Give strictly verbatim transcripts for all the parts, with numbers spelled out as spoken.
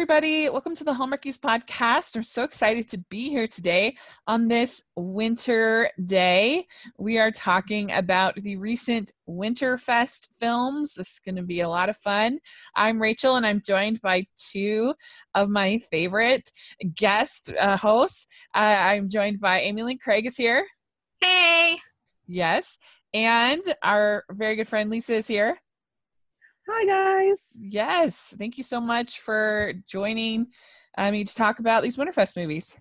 everybody. Welcome to the Hallmarkies podcast. I'm so excited to be here today on this winter day. We are talking about the recent Winterfest films. This is going to be a lot of fun. I'm Rachel, and I'm joined by two of my favorite guest uh, hosts. Uh, I'm joined by Amy Lynn Craig is here. Hey. Yes. And our very good friend Lisa is here. Hi, guys. Yes. Thank you so much for joining uh, me to talk about these Winterfest movies.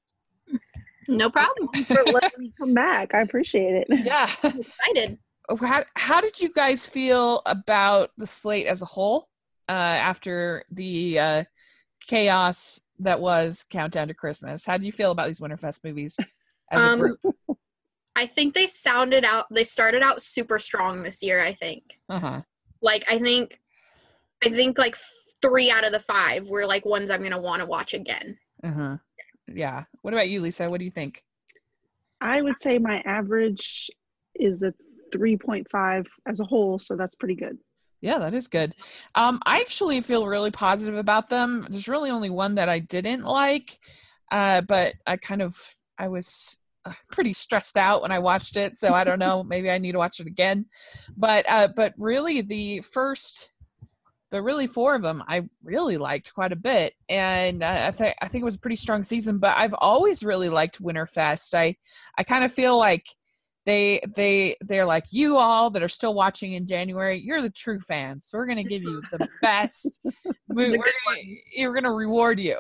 No problem. Thank you for letting me come back. I appreciate it. Yeah. I'm excited. How, how did you guys feel about the slate as a whole uh, after the uh, chaos that was Countdown to Christmas? How did you feel about these Winterfest movies as um, a group? I think they sounded out, they started out super strong this year, I think. Uh-huh. Like, I think, I think like three out of the five were like ones I'm going to want to watch again. Uh-huh. Yeah. What about you, Lisa? What do you think? I would say my average is a three point five as a whole, so that's pretty good. Yeah, that is good. Um, I actually feel really positive about them. There's really only one that I didn't like, uh, but I kind of, I was pretty stressed out when I watched it, so I don't know, maybe I need to watch it again. But uh, but really the first, but really four of them I really liked quite a bit, and uh, I think I think it was a pretty strong season. But I've always really liked Winterfest. I I kind of feel like they they they're like you all that are still watching in January. You're the true fans, so we're gonna give you the best. we're, we're gonna, we're gonna reward you.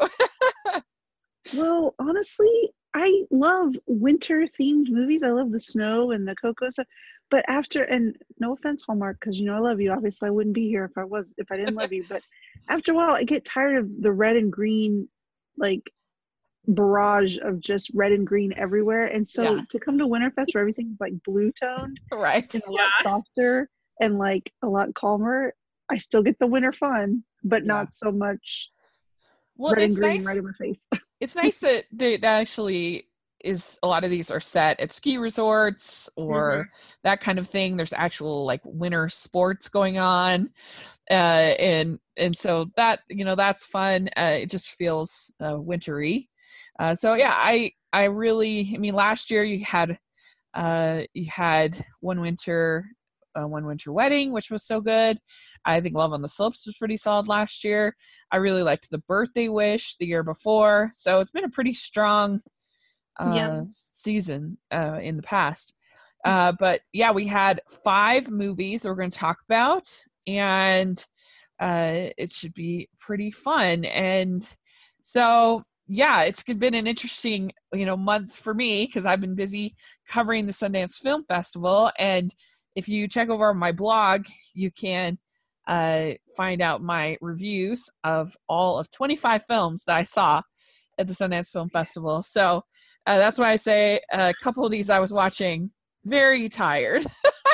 Well, honestly, I love winter themed movies. I love the snow and the cocoa stuff. But after, and no offense, Hallmark, because you know I love you. Obviously, I wouldn't be here if I was if I didn't love you. But after a while, I get tired of the red and green, like barrage of just red and green everywhere. And so Yeah. to come to Winterfest where everything's like blue toned, Right? and a lot softer and like a lot calmer, I still get the winter fun, but Yeah. not so much Well, red and it's green nice. right in my face. It's nice that they, that actually is, a lot of these are set at ski resorts or Mhm. that kind of thing. There's actual like winter sports going on. Uh, and, and so that, you know, that's fun. Uh, it just feels uh, wintry. Uh, so yeah, I, I really, I mean, last year you had, uh, you had One Winter, uh, One Winter Wedding, which was so good. I think Love on the Slopes was pretty solid last year. I really liked The Birthday Wish the year before. So it's been a pretty strong uh, Yeah. season uh, in the past. Uh, but yeah, we had five movies that we're going to talk about, and uh, it should be pretty fun. And so, yeah, it's been an interesting, you know, month for me because I've been busy covering the Sundance Film Festival. And if you check over my blog, you can uh, find out my reviews of all of twenty-five films that I saw at the Sundance Film Festival. So uh, that's why I say a couple of these I was watching very tired,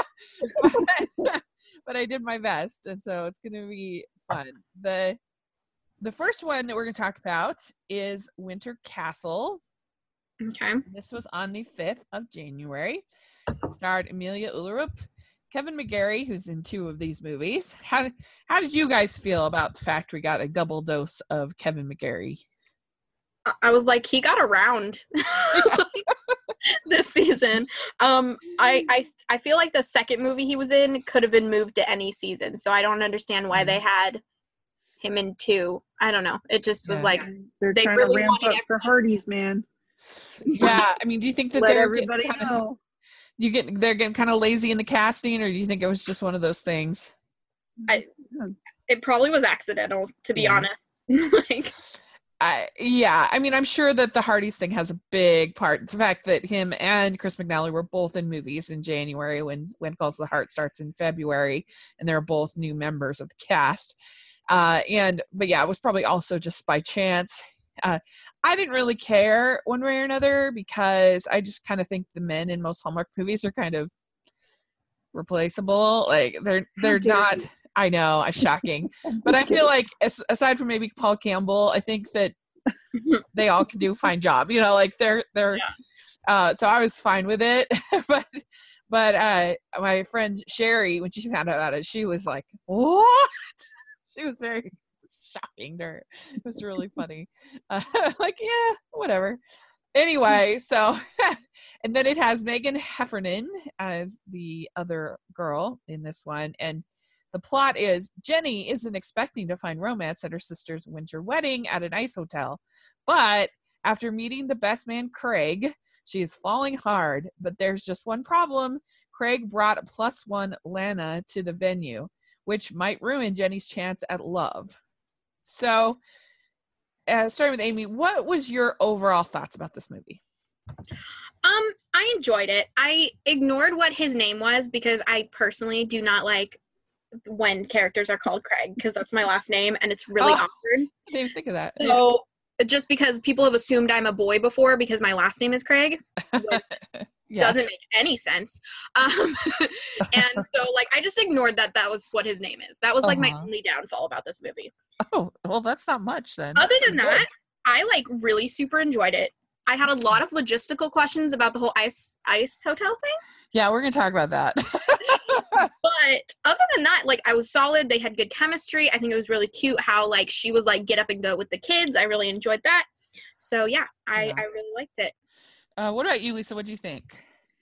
but, but I did my best, and so it's going to be fun. The The first one that we're going to talk about is Winter Castle. Okay. This was on the fifth of January. It starred Emilia Ullerup, Kevin McGarry, who's in two of these movies. How did, how did you guys feel about the fact we got a double dose of Kevin McGarry? I, I was like, he got around this season. Um, I, I, I feel like the second movie he was in could have been moved to any season. So I don't understand why they had him in two. I don't know. It just was Yeah. like, They're They trying really to ramp wanted up for Hardee's, man. Yeah, I mean, do you think that Let they're everybody getting kind know. of, you get they're getting kind of lazy in the casting, or do you think it was just one of those things? it probably was accidental, to be Yeah. honest. Like, I, yeah, I mean, I'm sure that the Hardys thing has a big part. The fact that him and Chris McNally were both in movies in January when When Calls the Heart starts in February, and they're both new members of the cast. Uh, and, but yeah, it was probably also just by chance. Uh, I didn't really care one way or another because I just kind of think the men in most Hallmark movies are kind of replaceable. Like they're, they're dare not, you. I know, it's shocking. But I feel like as, aside from maybe Paul Campbell, I think that they all can do a fine job. You know, like they're they're. Yeah. Uh, so I was fine with it, but but uh, my friend Sherry, when she found out about it, she was like, "What?" She was very shocking to her. It was really funny. Uh, like, yeah, whatever. Anyway, so, and then it has Megan Heffernan as the other girl in this one. And the plot is Jenny isn't expecting to find romance at her sister's winter wedding at an ice hotel. But after meeting the best man, Craig, she is falling hard. But there's just one problem. Craig brought a plus one Lana to the venue, which might ruin Jenny's chance at love. So, uh, starting with Amy, what was your overall thoughts about this movie? Um, I enjoyed it. I ignored what his name was because I personally do not like when characters are called Craig because that's my last name and it's really Oh, awkward. I didn't even think of that. So just because people have assumed I'm a boy before because my last name is Craig, which Yeah. doesn't make any sense. Um, and so like I just ignored that that was what his name is. That was like Uh-huh. my only downfall about this movie. Oh, well, that's not much then. Other than Good. that, I like really super enjoyed it. I had a lot of logistical questions about the whole ice ice hotel thing. Yeah, we're going to talk about that. But other than that, like I was solid. They had good chemistry. I think it was really cute how like she was like get up and go with the kids. I really enjoyed that. So yeah, I, Yeah. I really liked it. Uh, what about you, Lisa? What do you think?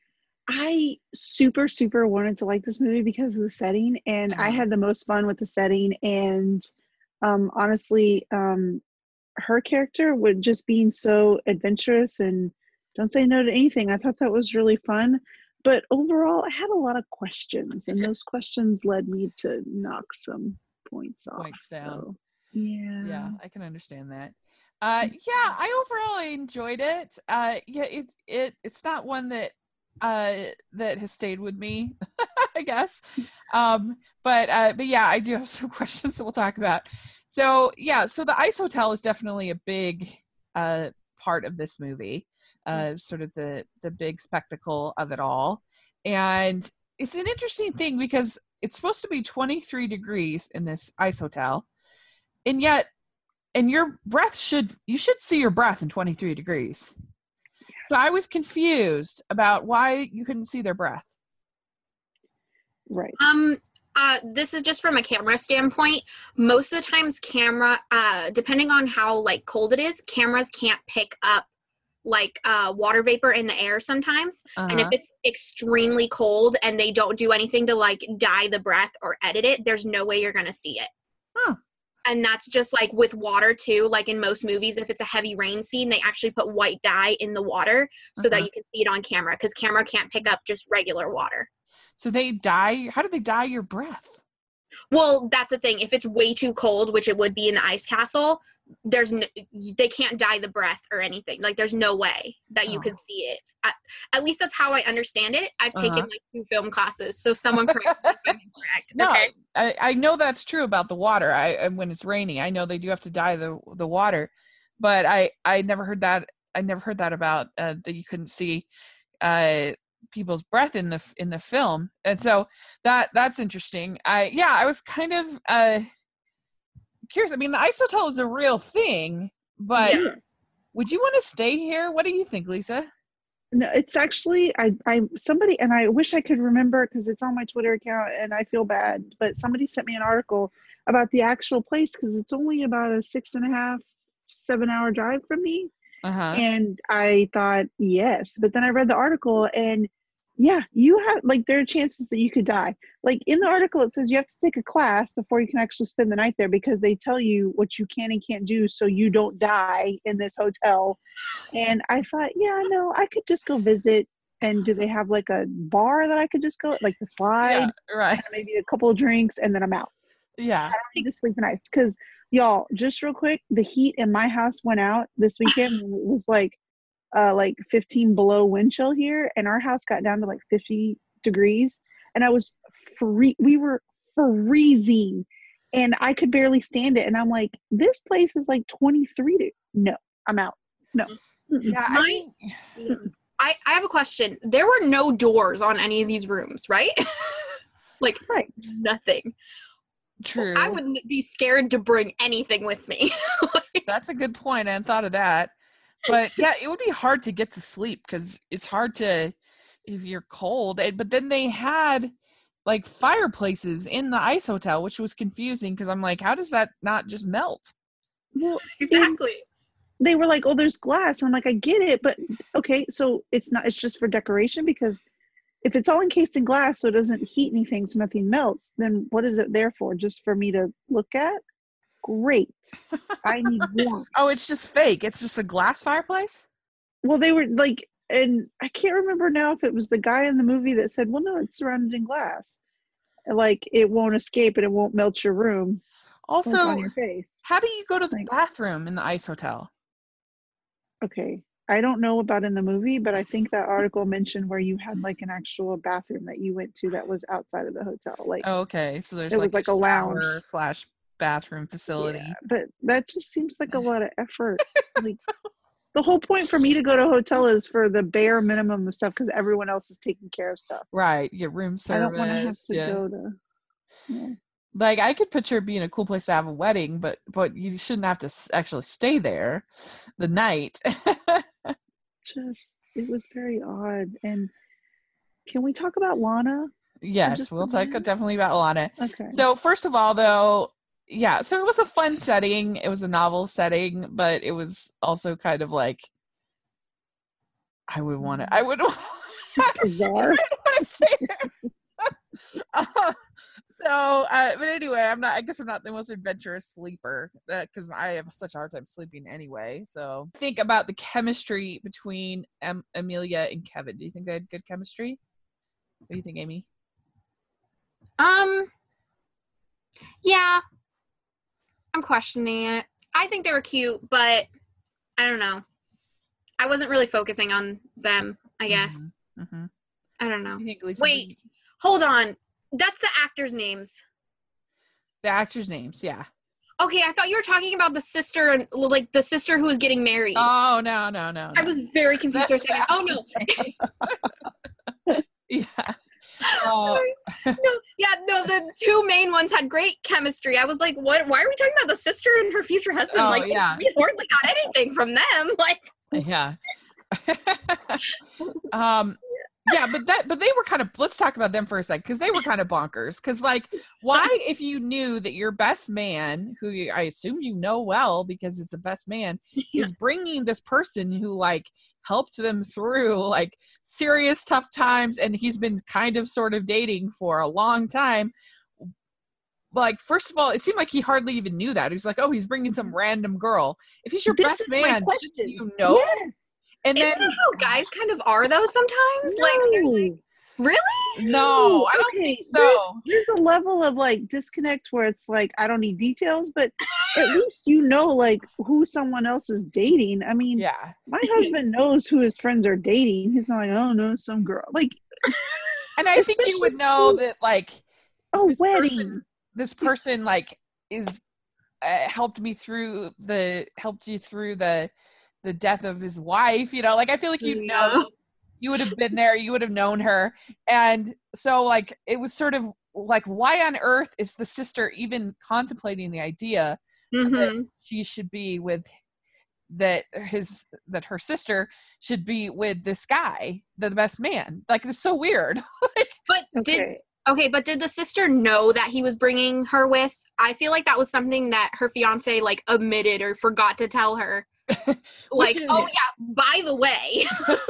I super, super wanted to like this movie because of the setting, and I Uh-huh. had the most fun with the setting. And um, honestly, um, her character with just being so adventurous and don't say no to anything, I thought that was really fun. But overall, I had a lot of questions, and those questions led me to knock some points off. Points down. So, yeah. Yeah, I can understand that. Uh, yeah, I overall enjoyed it. Uh, yeah, it it it's not one that uh that has stayed with me, I guess. Um, but uh, but yeah, I do have some questions that we'll talk about. So yeah, so the ice hotel is definitely a big uh part of this movie. Uh, sort of the the big spectacle of it all, and it's an interesting thing because it's supposed to be twenty-three degrees in this ice hotel, and yet. And your breath should, you should see your breath in twenty-three degrees. So I was confused about why you couldn't see their breath. Right. Um, uh, this is just from a camera standpoint. Most of the times camera, uh, depending on how like cold it is, cameras can't pick up like uh, water vapor in the air sometimes. Uh-huh. And if it's extremely cold and they don't do anything to like dye the breath or edit it, there's no way you're going to see it. Huh. And that's just like with water too. Like in most movies, if it's a heavy rain scene, they actually put white dye in the water so Uh-huh. that you can see it on camera because camera can't pick up just regular water. So they dye, how do they dye your breath? Well, that's the thing. If it's way too cold, which it would be in the ice castle, there's no, they can't dye the breath or anything. Like there's no way that you Oh. can see it. At, at least that's how I understand it. I've taken Uh-huh. like two film classes, so someone correct me if I'm incorrect. No, Okay. I, I know that's true about the water. I and when it's raining, I know they do have to dye the the water, but I I never heard that. I never heard that about uh, that you couldn't see uh, people's breath in the in the film, and so that that's interesting. I yeah, I was kind of uh, curious. I mean, the ice hotel is a real thing, but Yeah. would you want to stay here? What do you think, Lisa? No, it's actually I I somebody, and I wish I could remember because it's on my Twitter account and I feel bad, but somebody sent me an article about the actual place because it's only about a six and a half, seven hour drive from me. Uh huh. And I thought, yes. But then I read the article and yeah, you have like there are chances that you could die. Like in the article, it says you have to take a class before you can actually spend the night there because they tell you what you can and can't do so you don't die in this hotel. And I thought, yeah, no, I could just go visit. And do they have like a bar that I could just go, like the slide, Yeah, right. and maybe a couple of drinks, and then I'm out. Yeah. I don't need to sleep in ice because y'all, just real quick, the heat in my house went out this weekend. It was like uh like fifteen below wind chill here, and our house got down to like fifty degrees, and I was free we were freezing and I could barely stand it, and I'm like, this place is like twenty-three to no, I'm out. No. Mm-mm. Yeah. I My- mean, I, I have a question. There were no doors on any of these rooms, right? Like Right. nothing. true. I wouldn't be scared to bring anything with me. That's a good point. I hadn't thought of that. But yeah, it would be hard to get to sleep because it's hard to if you're cold. And- But then they had like fireplaces in the ice hotel, which was confusing because I'm like, how does that not just melt? Well, Exactly. they were like, oh, there's glass. I'm like, I get it, but okay, so it's not, it's just for decoration, because if it's all encased in glass so it doesn't heat anything, so nothing melts, then what is it there for? Just for me to look at? Great. I need warmth. Oh, it's just fake. It's just a glass fireplace? Well, they were like, and I can't remember now if it was the guy in the movie that said, well, no, it's surrounded in glass. Like, it won't escape and it won't melt your room. Also, like, on your face. How do you go to the Like, bathroom in the ice hotel? okay. I don't know about in the movie, but I think that article mentioned where you had like an actual bathroom that you went to that was outside of the hotel. Like, Oh, okay, so there's it like, was like a a shower lounge. slash bathroom facility. Yeah, but that just seems like a lot of effort. Like, the whole point for me to go to a hotel is for the bare minimum of stuff because everyone else is taking care of stuff. Right, you get room service. I don't want to have to yeah. go to. Yeah. Like, I could picture it being a cool place to have a wedding, but but you shouldn't have to s- actually stay there the night. Just, it was very odd. And can we talk about Lana? Yes, just a we'll talk minute? definitely about Lana. Okay. So first of all, though, yeah, so it was a fun setting. It was a novel setting, but it was also kind of like I would want to. I would. Bizarre. I don't want to say that. uh, so, uh, but anyway, I'm not. I guess I'm not the most adventurous sleeper because I have such a hard time sleeping anyway. So, think about the chemistry between em- Amelia and Kevin. Do you think they had good chemistry? What do you think, Amy? Um, yeah, I'm questioning it. I think they were cute, but I don't know. I wasn't really focusing on them, I guess. Mm-hmm. Mm-hmm. I don't know. You think Lisa Wait, Brie- hold on. That's the actors' names. the actors' names, yeah. Okay, I thought you were talking about the sister, and like the sister who was getting married. Oh no, no, no, no. I was very confused for a second. Oh no. Yeah. Uh, no, yeah, no, the two main ones had great chemistry. I was like, what? Why are we talking about the sister and her future husband? Oh, like, yeah. we hardly got anything from them. Like, yeah. um yeah, but that but they were kind of let's talk about them for a sec because they were kind of bonkers. Because like, why, if you knew that your best man, who you, I assume you know well because it's a best man, is bringing this person who like helped them through like serious tough times, and he's been kind of sort of dating for a long time. Like, first of all, it seemed like he hardly even knew that. He was like, oh, he's bringing some random girl. If he's your This best is my man, question. shouldn't you know? Yes. And isn't then that how guys kind of are though sometimes? Like, they're No. like, really? no, I don't Okay, think There's, so. there's a level of like disconnect where it's like I don't need details, but at least you know like who someone else is dating. I mean, Yeah. my husband knows who his friends are dating. He's not like, oh no, some girl. Like, And I think you would especially know who- that like oh, this wedding. person, this person like is uh, helped me through the helped you through the the death of his wife. You know, like I feel like you Yeah. know you would have been there, you would have known her, and so like it was sort of like why on earth is the sister even contemplating the idea Mm-hmm. that she should be with that his that her sister should be with this guy, the best man. Like it's so weird. like But did Okay. okay, but did the sister know that he was bringing her with? I feel like that was something that her fiance like omitted or forgot to tell her. Like, is- oh yeah, by the way.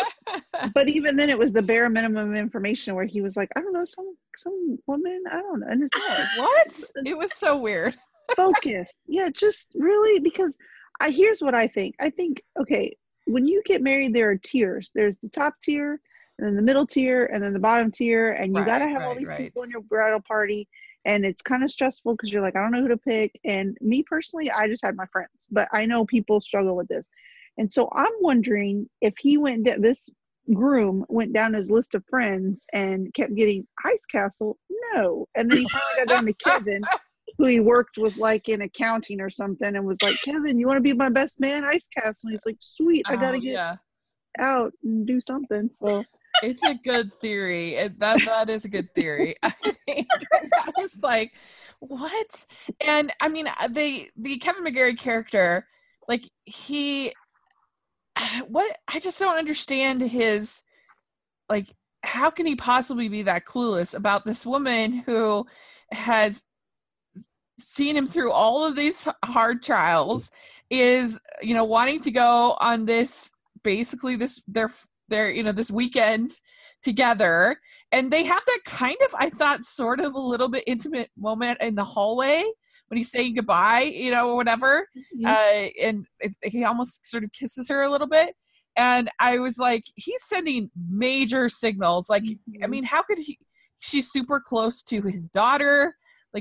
But even then, it was the bare minimum of information where he was like, I don't know, some some woman, I don't know, and it's what? It was so weird. focused. Yeah, just really because I here's what I think. I think okay, when you get married, there are tiers. There's the top tier, and then the middle tier, and then the bottom tier, and you Right, got to have all right, these right. people in your bridal party, and it's kind of stressful because you're like, I don't know who to pick. And me personally, I just had my friends, but I know people struggle with this, and so I'm wondering if he went da- this groom went down his list of friends and kept getting Ice Castle. No, and then he finally got down to Kevin, who he worked with like in accounting or something, and was like, Kevin, you want to be my best man, Ice Castle? And he's like, sweet, I gotta Oh, get yeah. out and do something. So It's a good theory. It, that that is a good theory. I think I was like, what? And I mean, the the Kevin McGarry character, like he, what? I just don't understand his, like, how can he possibly be that clueless about this woman who has seen him through all of these hard trials, is, you know, wanting to go on this, basically this, their, their, you know, this weekend together. And they have that kind of, I thought, sort of a little bit intimate moment in the hallway when he's saying goodbye, you know, or whatever. Mm-hmm. Uh, and it, he almost sort of kisses her a little bit. And I was like, he's sending major signals. Like, mm-hmm. I mean, how could he, she's super close to his daughter. Like,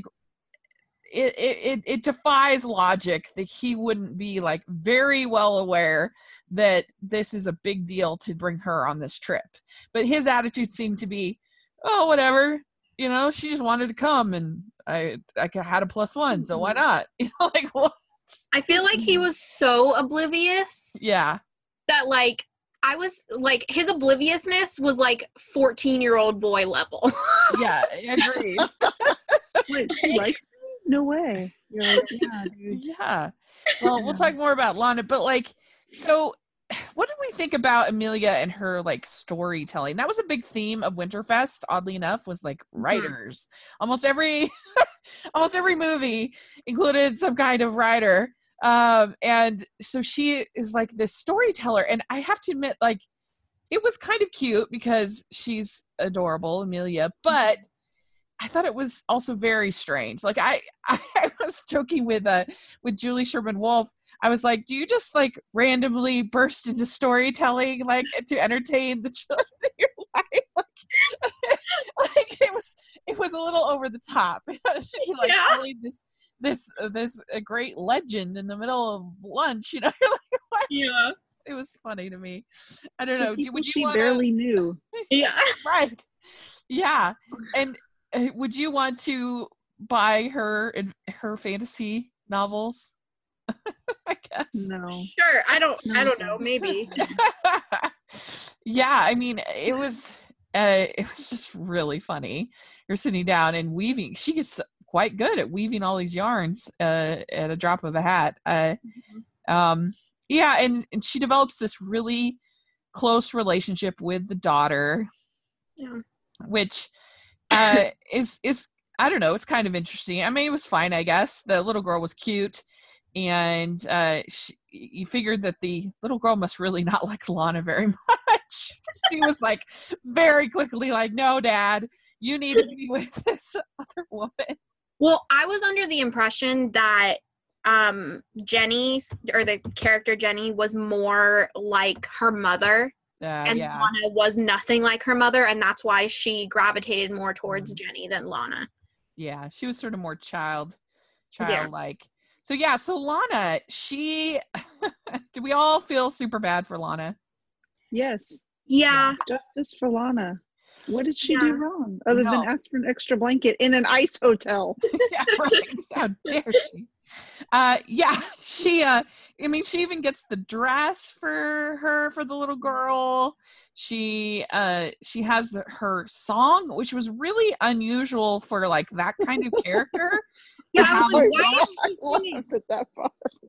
it, it, it defies logic that he wouldn't be like very well aware that this is a big deal to bring her on this trip. But his attitude seemed to be, oh, whatever, you know, she just wanted to come and I, I had a plus one. So why not? You know, like what? I feel like he was so oblivious. Yeah. That like, I was like, his obliviousness was like fourteen year old boy level. Yeah, agreed. Wait, she likes me? No way. You're like, yeah, dude. Yeah. Well, we'll talk more about Lana, but like, so what did we think about Emilia and her like storytelling? That was a big theme of Winterfest, oddly enough, was like writers. Mm-hmm. Almost every almost every movie included some kind of writer. Um, and so she is like this storyteller, and I have to admit, like, it was kind of cute because she's adorable, Emilia, but I thought it was also very strange. Like I, I was joking with uh with Julie Sherman Wolf. I was like, do you just like randomly burst into storytelling like to entertain the children in your life? Like, like it was it was a little over the top. She like yeah. telling this this uh, this a great legend in the middle of lunch, you know. Like, what? Yeah. It was funny to me. I don't know. Do, would you she wanna... barely knew. Yeah. Right. Yeah. And would you want to buy her her fantasy novels? I guess. No. Sure. I don't. I don't know. Maybe. Yeah. I mean, it was. Uh, it was just really funny. You're sitting down and weaving. She is quite good at weaving all these yarns uh, at a drop of a hat. Uh, mm-hmm. um, yeah, and, and she develops this really close relationship with the daughter, yeah. which. Uh, is is I don't know. It's kind of interesting. I mean, it was fine, I guess. The little girl was cute, and uh, she, you figured that the little girl must really not like Lana very much. She was like very quickly like, "No, Dad, you need to be with this other woman." Well, I was under the impression that um, Jenny, or the character Jenny, was more like her mother. Uh, and yeah. Lana was nothing like her mother, and that's why she gravitated more towards mm. Jenny than Lana. Yeah, she was sort of more child, childlike. Yeah. So yeah, so Lana, she, do we all feel super bad for Lana? Yes. Yeah. Justice for Lana. What did she yeah. do wrong other no. than ask for an extra blanket in an ice hotel? Yeah, right. How dare she? Uh, yeah, she, uh, I mean, she even gets the dress for her, for the little girl. She, uh, she has the, her song, which was really unusual for like that kind of character. Yeah, I was like, why is she laughed at that part.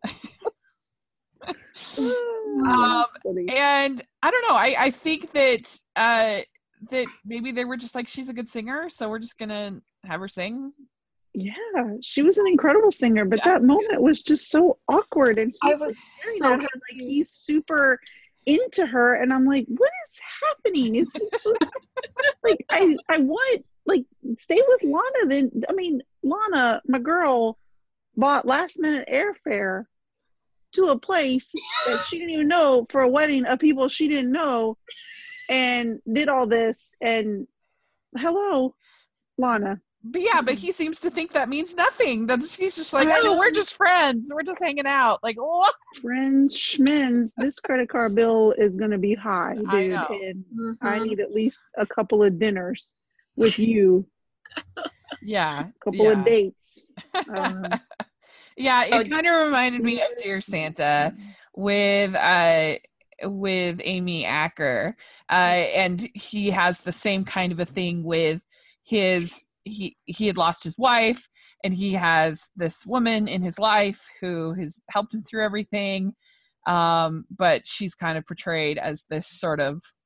um, and I don't know. I, I think that, uh, that maybe they were just like, she's a good singer, so we're just gonna have her sing. Yeah, she was an incredible singer, but yeah, that moment was just so awkward, and he's I was like, so like he's super into her, and I'm like, what is happening? Is he supposed to, like I I want like stay with Lana then. I mean, Lana, my girl, bought last minute airfare to a place that she didn't even know for a wedding of people she didn't know, and did all this, and hello, Lana. But yeah, but he seems to think that means nothing. That's he's just like, oh, we're just friends. We're just hanging out. Like, what? Friends, schmens. This credit card bill is going to be high, dude. I know. And mm-hmm. I need at least a couple of dinners with you. Yeah. A couple yeah. of dates. Um, yeah, it kind of reminded me of Dear Santa with uh with Amy Acker. Uh, and he has the same kind of a thing with his he he had lost his wife, and he has this woman in his life who has helped him through everything, um but she's kind of portrayed as this sort of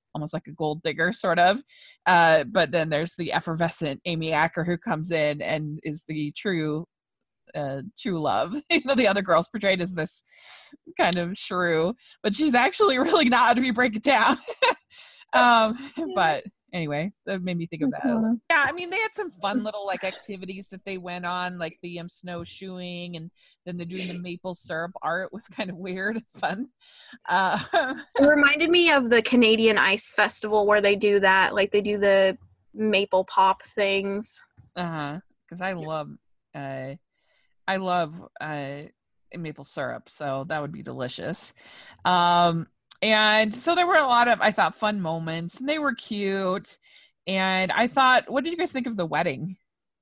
almost like a gold digger sort of. Uh, but then there's the effervescent Amy Acker who comes in and is the true uh true love. You know, the other girl's portrayed as this kind of shrew, but she's actually really not, if you break it down. um but anyway, that made me think of that. Uh-huh. Yeah, I mean, they had some fun little like activities that they went on, like the um snowshoeing, and then they're doing the maple syrup art was kind of weird and fun. uh It reminded me of the Canadian Ice Festival where they do that, like they do the maple pop things. uh-huh because I love uh I love uh, maple syrup, so that would be delicious. Um, and so there were a lot of, I thought, fun moments, and they were cute. And I thought, what did you guys think of the wedding?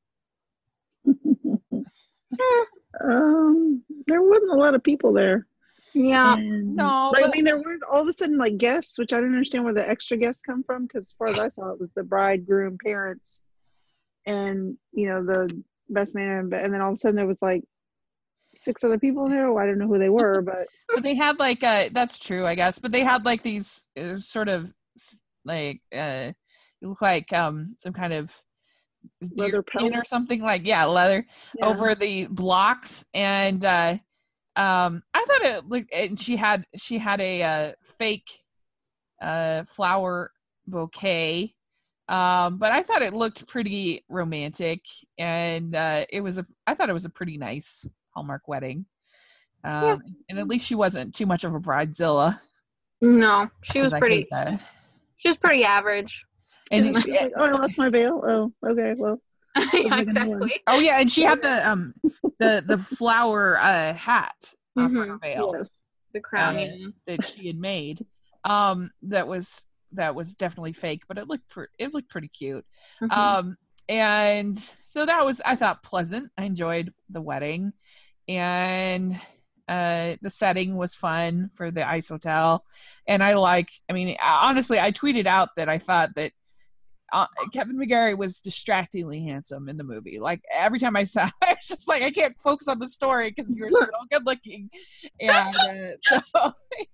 um, there wasn't a lot of people there. Yeah. And, No, like, but- I mean, there was all of a sudden like guests, which I didn't understand where the extra guests come from, because as far as I saw, it was the bride, groom, parents, and you know the best man, and then all of a sudden there was like six other people there. Well, I don't know who they were, but but they had like uh that's true, I guess, but they had like these uh, sort of s- like uh it looked like um some kind of leather deerskin or pelt. something, like, yeah, leather Yeah. over the blocks. And uh um I thought it looked, and she had she had a uh fake uh flower bouquet. Um, but I thought it looked pretty romantic, and uh, it was a. I thought it was a pretty nice Hallmark wedding, um, Yeah. and at least she wasn't too much of a bridezilla. No, she was 'Cause I pretty. hate that. She was pretty average. And Yeah, she was like, oh, I lost my veil. Oh, okay, well. Yeah, like a new one. exactly. oh yeah, and she had the um the the flower uh, hat uh, for her Mhm. veil Yes. The crown. Uh, yeah. that she had made. Um, that was that was definitely fake, but it looked pre- it looked pretty cute. Mhm. Um, and so that was, I thought, pleasant. I enjoyed the wedding, and uh, the setting was fun for the ice hotel. And I like, I mean, honestly, I tweeted out that I thought that uh, Kevin McGarry was distractingly handsome in the movie. Like every time I saw, I was just like, I can't focus on the story because you were so good looking, and uh, so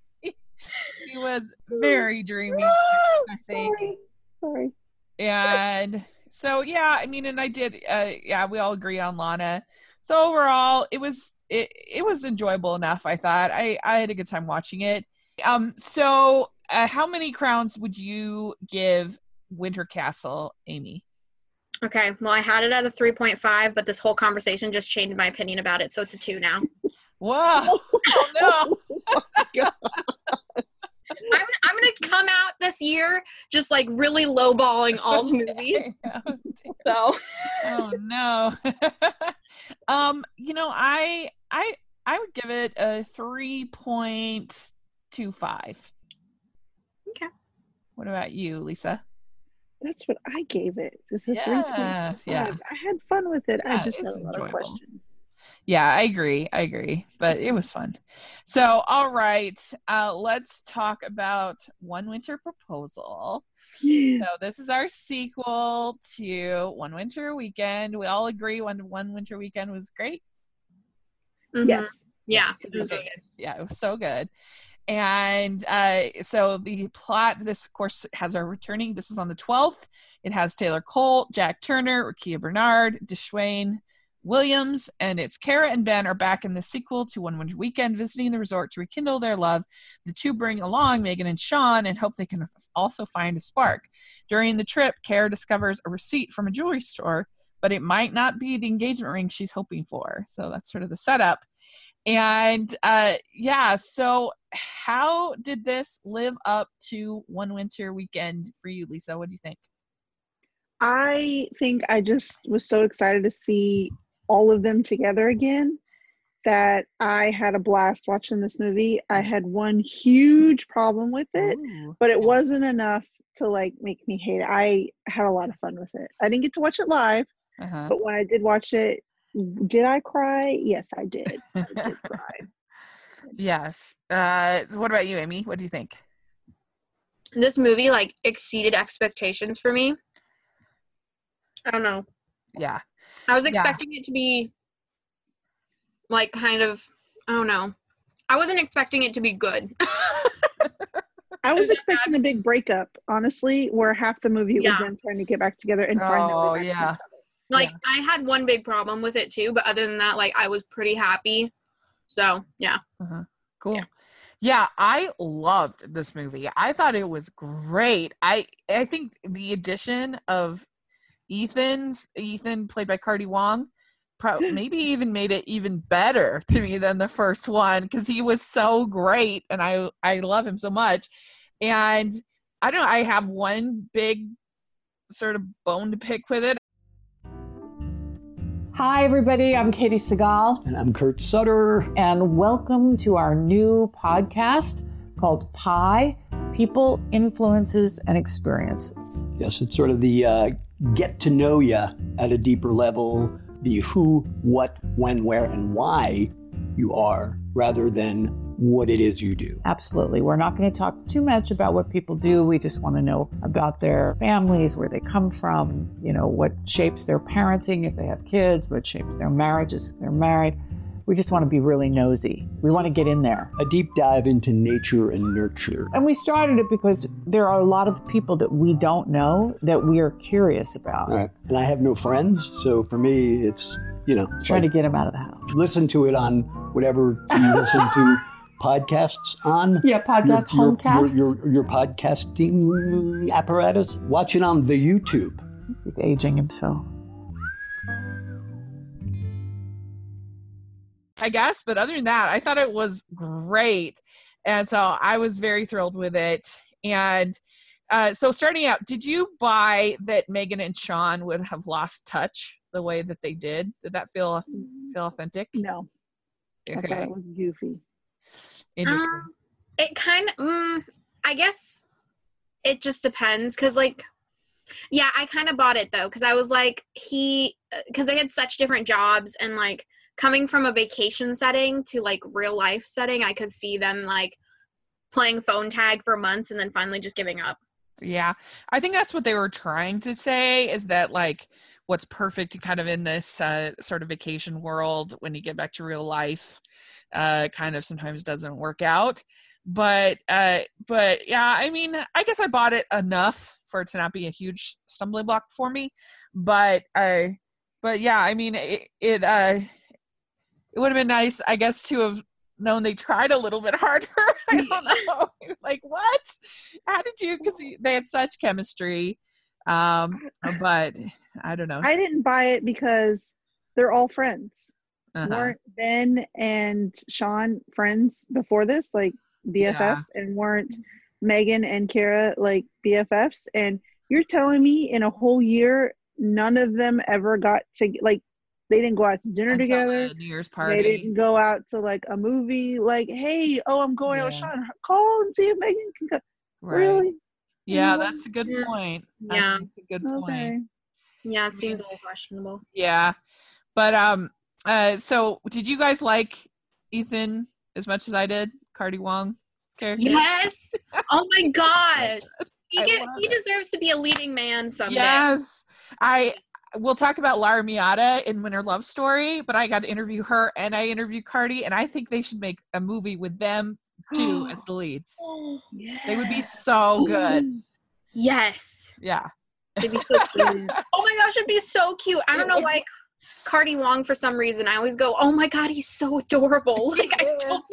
he was very dreamy, I think. Sorry. Sorry. And so yeah, I mean, and I did uh yeah, we all agree on Lana. So overall, it was it, it was enjoyable enough, I thought. I I had a good time watching it. Um so uh, how many crowns would you give Winter Castle, Amy? Okay. Well, I had it at a three point five, but this whole conversation just changed my opinion about it, so it's a two now. Whoa. Oh no. I'm I'm gonna come out this year just like really lowballing all the movies. So Oh no. um, you know, I I I would give it a three point two five. Okay. What about you, Lisa? That's what I gave it. This is Yeah, three point five. yeah. I had fun with it. Yeah, I just had it's a lot enjoyable. of questions. Yeah, I agree. I agree. But it was fun. So, all right, uh, let's talk about One Winter Proposal. So this is our sequel to One Winter Weekend. We all agree One One Winter Weekend was great. mhm. Yes. Yeah. Yes. It was really Okay. good. Yeah, it was so good. And uh, so the plot, this of course has our returning. This is on the twelfth. It has Taylor Cole, Jack Turner, Rakia Bernard, Deshwain Williams, and it's Kara and Ben are back in the sequel to One Winter Weekend, visiting the resort to rekindle their love. The two bring along Megan and Sean and hope they can also find a spark. During the trip, Kara discovers a receipt from a jewelry store, but it might not be the engagement ring she's hoping for. So that's sort of the setup. And uh, yeah, so how did this live up to One Winter Weekend for you, Lisa? What do you think? I think I just was so excited to see all of them together again that I had a blast watching this movie. I had one huge problem with it, Ooh. but it wasn't enough to like make me hate it. I had a lot of fun with it. I didn't get to watch it live, Uh-huh. but when I did watch it, did I cry? Yes, I did. I did cry. Yes. Uh, so what about you, Amy? What do you think? This movie like exceeded expectations for me. I don't know. Yeah. I was Yeah. expecting it to be like kind of, I don't know. I wasn't expecting it to be good. I was Is that expecting bad? a big breakup, honestly, where half the movie was Yeah. them trying to get back together and find their Oh way back to each yeah. other. Like, Yeah. I had one big problem with it too, but other than that, like, I was pretty happy. So, yeah. Uh-huh. Cool. Yeah. Yeah, I loved this movie. I thought it was great. I I think the addition of Ethan's Ethan played by Cardi Wong pro- maybe even made it even better to me than the first one because he was so great and I I love him so much. And I don't know, I have one big sort of bone to pick with it. Hi, everybody. I'm Katie Segal. And I'm Kurt Sutter. And welcome to our new podcast called Pi, People, Influences, and Experiences. Yes, it's sort of the uh, get to know you at a deeper level, the who, what, when, where, and why you are, rather than what it is you do. Absolutely. We're not going to talk too much about what people do. We just want to know about their families, where they come from, you know, what shapes their parenting if they have kids, what shapes their marriages if they're married. We just want to be really nosy. We want to get in there. A deep dive into nature and nurture. And we started it because there are a lot of people that we don't know that we are curious about. All right. And I have no friends, so for me, it's, you know, it's Trying like, to get them out of the house. listen to it on whatever you listen to podcasts on. Yeah, podcast, your, your, homecasts. Your, your, your podcasting apparatus. Watch it on the YouTube. He's aging himself. I guess, but other than that, I thought it was great. And so I was very thrilled with it. And uh, so starting out, did you buy that Megan and Sean would have lost touch the way that they did? Did that feel feel authentic? No. I thought Okay. it was goofy. Interesting. Um, it kind of, mm, I guess it just depends. Cause like, yeah, I kind of bought it though. Cause I was like, he, cause they had such different jobs and like coming from a vacation setting to like real life setting, I could see them like playing phone tag for months and then finally just giving up. Yeah. I think that's what they were trying to say is that like what's perfect kind of in this uh, sort of vacation world when you get back to real life uh, kind of sometimes doesn't work out. But, uh, but yeah, I mean, I guess I bought it enough for it to not be a huge stumbling block for me. But, uh, but yeah, I mean, it, it, uh, it would have been nice, I guess, to have known they tried a little bit harder. I don't know. Like, what? How did you? Because they had such chemistry. Um, but I don't know. I didn't buy it because they're all friends. Uh-huh. Weren't Ben and Sean friends before this, like B F Fs, and weren't Megan and Kara like B F Fs? And you're telling me in a whole year, none of them ever got to like. They didn't go out to dinner Until together. the New Year's party. They didn't go out to like a movie. Like, hey, oh, I'm going out with Yeah. Sean. Call and see if Megan can come. Right. Really? Yeah, Mhm. that's a good Yeah. point. I Yeah. think it's a good Okay. point. Yeah, it seems a little questionable. Yeah. But um uh so did you guys like Ethan as much as I did? Cardi Wong's character? Yes. Oh my gosh. He I get, love he it. deserves to be a leading man someday. Yes. I we'll talk about Lara Miata in Winter Love Story, but I got to interview her and I interviewed Cardi, and I think they should make a movie with them too as the leads. Yeah. They would be so good. Yes. Yeah. It'd be so cute. Oh my gosh, it'd be so cute. I don't know why Cardi Wong, for some reason, I always go, oh my God, he's so adorable. Like, I don't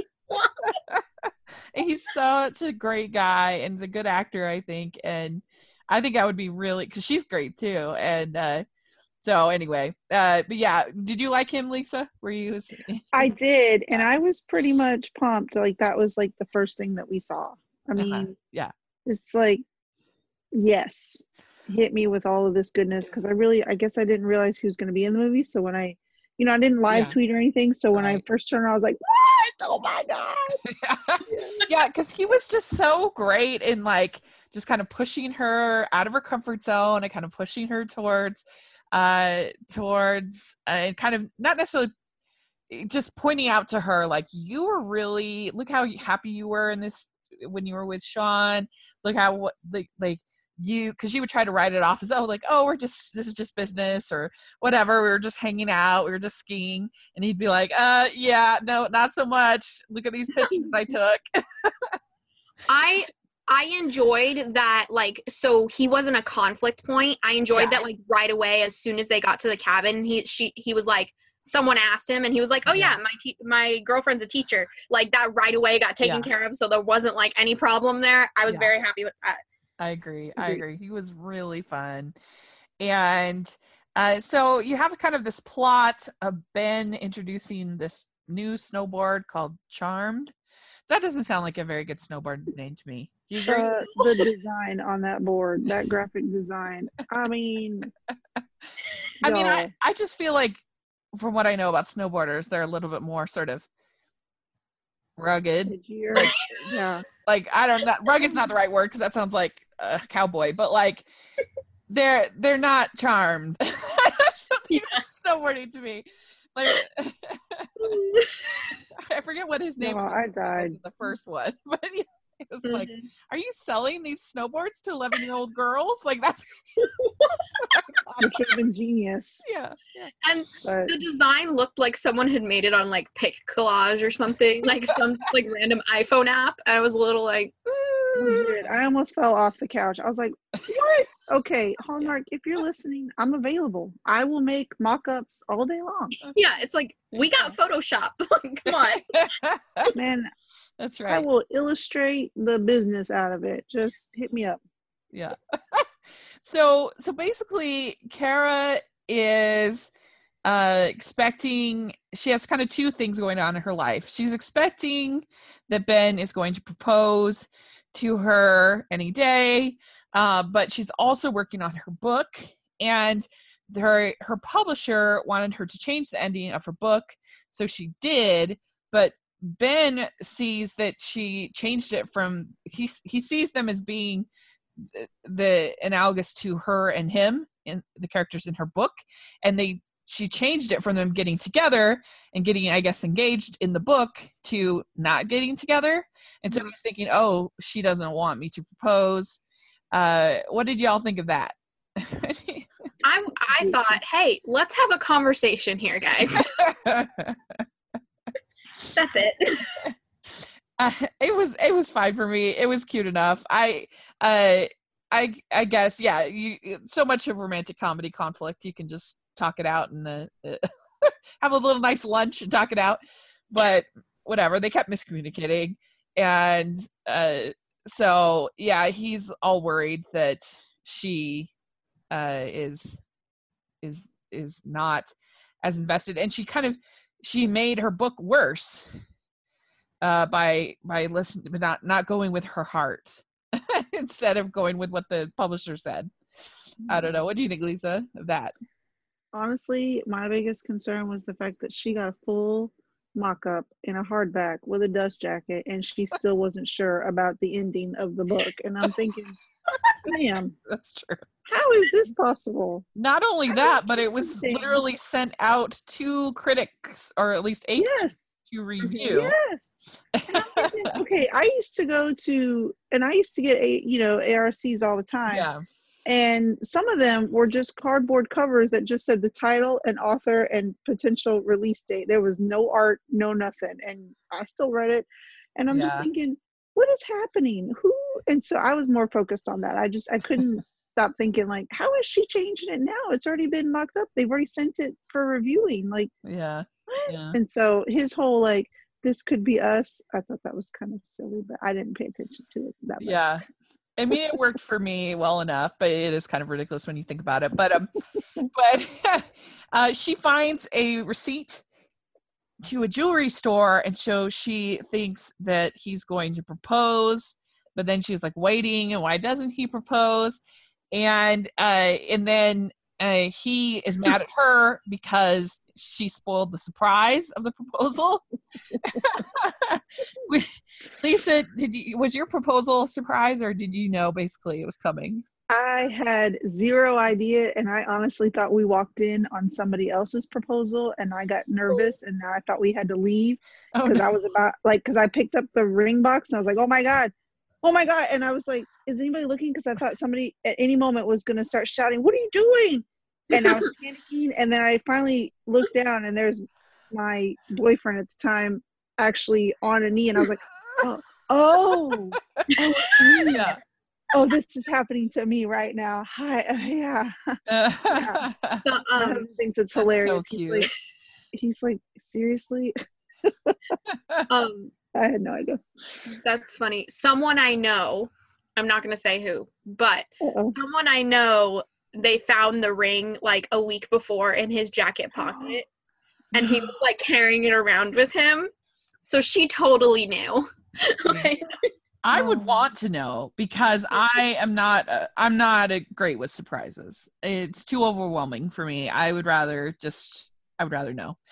He's such a great guy and a good actor, I think. And I think that would be really, because she's great too. And uh, so anyway, uh, but yeah, did you like him, Lisa? Were you? I did, and I was pretty much pumped. Like that was like the first thing that we saw. I mean, Uh-huh. Yeah. it's like, yes, hit me with all of this goodness because I really, I guess I didn't realize he was going to be in the movie. So when I, you know, I didn't live Yeah. tweet or anything. So when I Right. first turned, around, I was like, what? Oh my God. Yeah, because he was just so great in like just kind of pushing her out of her comfort zone and kind of pushing her towards uh towards uh, and kind of not necessarily just pointing out to her like, you were really, look how happy you were in this when you were with Sean, look how what like like you, because you would try to write it off as, oh, like, oh, we're just, this is just business or whatever, we were just hanging out, we were just skiing, and he'd be like, uh yeah, no, not so much, look at these pictures I took. I I enjoyed that, like, so he wasn't a conflict point. I enjoyed Yeah. that, like, right away, as soon as they got to the cabin, he she he was like, someone asked him, and he was like, oh, yeah, Yeah. my te- my girlfriend's a teacher. Like, that right away got taken Yeah. care of, so there wasn't, like, any problem there. I was Yeah. very happy with that. I agree. I Agreed. agree. He was really fun. And uh, so you have kind of this plot of Ben introducing this new snowboard called Charmed. That doesn't sound like a very good snowboard name to me. Do you agree? Uh, the design on that board, that graphic design. I mean, I mean, y'all, I, I just feel like from what I know about snowboarders, they're a little bit more sort of rugged. did you- Like, yeah. like I don't know, rugged's not the right word because that sounds like a cowboy, but like they're they're not charmed. He's snowboarding to me. Like I forget what his name No, was, I was died. in the first one, but he, it was like, Mhm. are you selling these snowboards to eleven year old girls? Like that's Which would have been genius. yeah, yeah. And But the design looked like someone had made it on, like, Pic Collage or something, like some, like, random iPhone app. And I was a little like, legit, I almost fell off the couch. I was like, what? Okay, Hallmark, if you're listening, I'm available. I will make mock-ups all day long. yeah, it's like, we got Photoshop. Come on. Man, That's I right. will illustrate the business out of it. Just hit me up. Yeah. so so basically Kara is uh expecting she has kind of two things going on in her life. She's expecting that Ben is going to propose to her any day, uh, but she's also working on her book, and her her publisher wanted her to change the ending of her book, so she did, but Ben sees that she changed it from he he sees them as being the, the analogous to her and him in the characters in her book, and they she changed it from them getting together and getting, I guess, engaged in the book to not getting together. And so he's thinking, oh, she doesn't want me to propose. Uh, what did y'all think of that? I, I thought, hey, let's have a conversation here, guys. That's it. Uh, it was it was fine for me. It was cute enough. I uh I I guess yeah. You so much of romantic comedy conflict, you can just talk it out and uh, have a little nice lunch and talk it out. But whatever, they kept miscommunicating, and uh, so yeah, he's all worried that she uh, is is is not as invested, and she kind of she made her book worse. Uh, by by listening, but not not going with her heart instead of going with what the publisher said. I don't know. What do you think, Lisa, of that? Honestly, my biggest concern was the fact that she got a full mock-up in a hardback with a dust jacket, and she still wasn't sure about the ending of the book. And I'm thinking, ma'am, That's true. how is this possible? Not only that, but it was Interesting. literally sent out to critics, or at least eight Yes. to review. Yes. And I'm thinking, okay, I used to go to, and I used to get a, you know, A R Cs all the time. Yeah. And some of them were just cardboard covers that just said the title and author and potential release date. There was no art, no nothing. And I still read it. And I'm just Yeah. thinking, what is happening? Who? And so I was more focused on that. I just, I couldn't stop thinking, like, how is she changing it now? It's already been mocked up. They've already sent it for reviewing. Like, Yeah. what? Yeah. And so his whole, like, this could be us. I thought that was kind of silly, but I didn't pay attention to it that much. Yeah. I mean, it worked for me well enough, but it is kind of ridiculous when you think about it. But um, but uh, she finds a receipt to a jewelry store, and so she thinks that he's going to propose. But then she's like waiting, and why doesn't he propose? And uh, and then uh, he is mad at her because she spoiled the surprise of the proposal. We- Lisa, did you was your proposal a surprise, or did you know basically it was coming? I had zero idea, and I honestly thought we walked in on somebody else's proposal, and I got nervous, and I thought we had to leave Oh, because no. I was about, like, because I picked up the ring box, and I was like, oh my God, oh my God. And I was like, is anybody looking? Because I thought somebody at any moment was going to start shouting, what are you doing? And I was panicking, and then I finally looked down, and there's my boyfriend at the time actually on a knee, and I was like, oh, Oh, oh, mm. Yeah. Oh, this is happening to me right now. Hi, uh, yeah. Yeah. So, My um, husband thinks it's That's hilarious. so He's cute. like, he's like, seriously? um, I had no idea. that's funny. Someone I know, I'm not going to say who, but Uh-oh. someone I know, they found the ring like a week before in his jacket pocket, and he was like carrying it around with him. So she totally knew. Like, I would Oh. want to know because I am not uh, I'm not a great with surprises. It's too overwhelming for me. I would rather just I would rather know.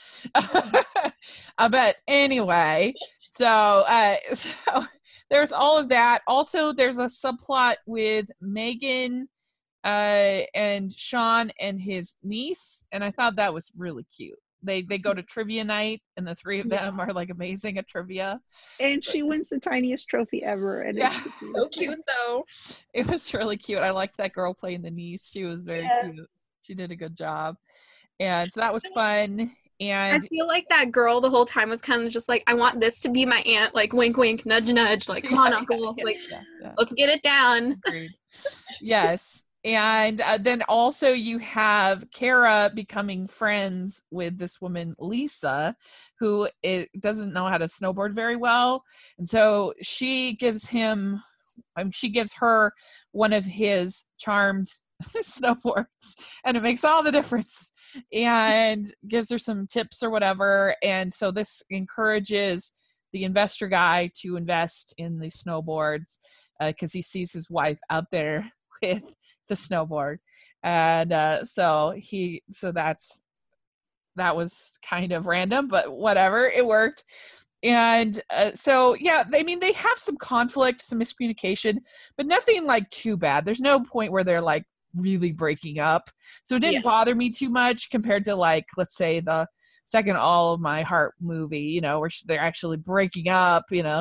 uh, but anyway, so uh so there's all of that. Also there's a subplot with Megan uh and Sean and his niece, and I thought that was really cute. They they go to trivia night, and the three of them are like amazing at trivia. And she wins the tiniest trophy ever. And Yeah. it's the cutest so thing. cute though. It was really cute. I liked that girl playing the niece. She was very Yes. cute. She did a good job. And so that was fun. I And feel like that girl the whole time was kind of just like, I want this to be my aunt, like wink, wink, nudge, nudge, like come on, Yeah, uncle, yeah, like yeah, yeah. let's get it down. Agreed. Yes. And uh, then also you have Kara becoming friends with this woman, Lisa, who it doesn't know how to snowboard very well. And so she gives him, I mean, she gives her one of his charmed snowboards, and it makes all the difference, and gives her some tips or whatever. And so this encourages the investor guy to invest in the snowboards because uh, he sees his wife out there with the snowboard. And uh, so he so that's that was kind of random, but whatever, it worked. And uh, so yeah, I mean, they have some conflict, some miscommunication, but nothing like too bad. There's no point where they're like really breaking up, so it didn't Yeah. bother me too much compared to, like, let's say the second All of My Heart movie, you know, where they're actually breaking up, you know.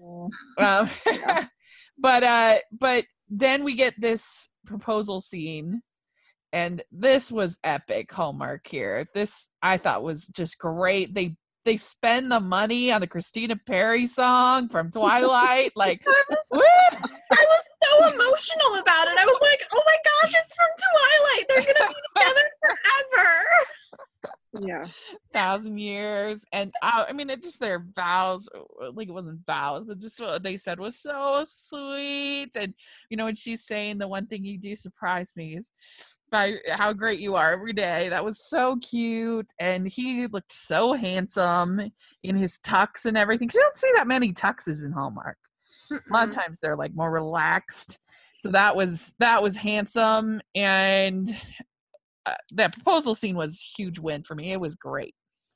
um, but uh but then we get this proposal scene, and this was epic. Hallmark here, this I thought was just great. They they spend the money on the Christina Perri song from Twilight. Like, woo! I was so emotional about it. I was like, oh my gosh, it's from Twilight. They're gonna be together forever. Yeah. Thousand years. And I, I mean, it's just their vows, like it wasn't vows, but just what they said was so sweet. And you know, when she's saying the one thing you do surprise me is by how great you are every day. That was so cute. And he looked so handsome in his tux and everything. 'Cause you don't see that many tuxes in Hallmark. A lot of times they're like more relaxed. So that was that was handsome. And uh, that proposal scene was a huge win for me. It was great.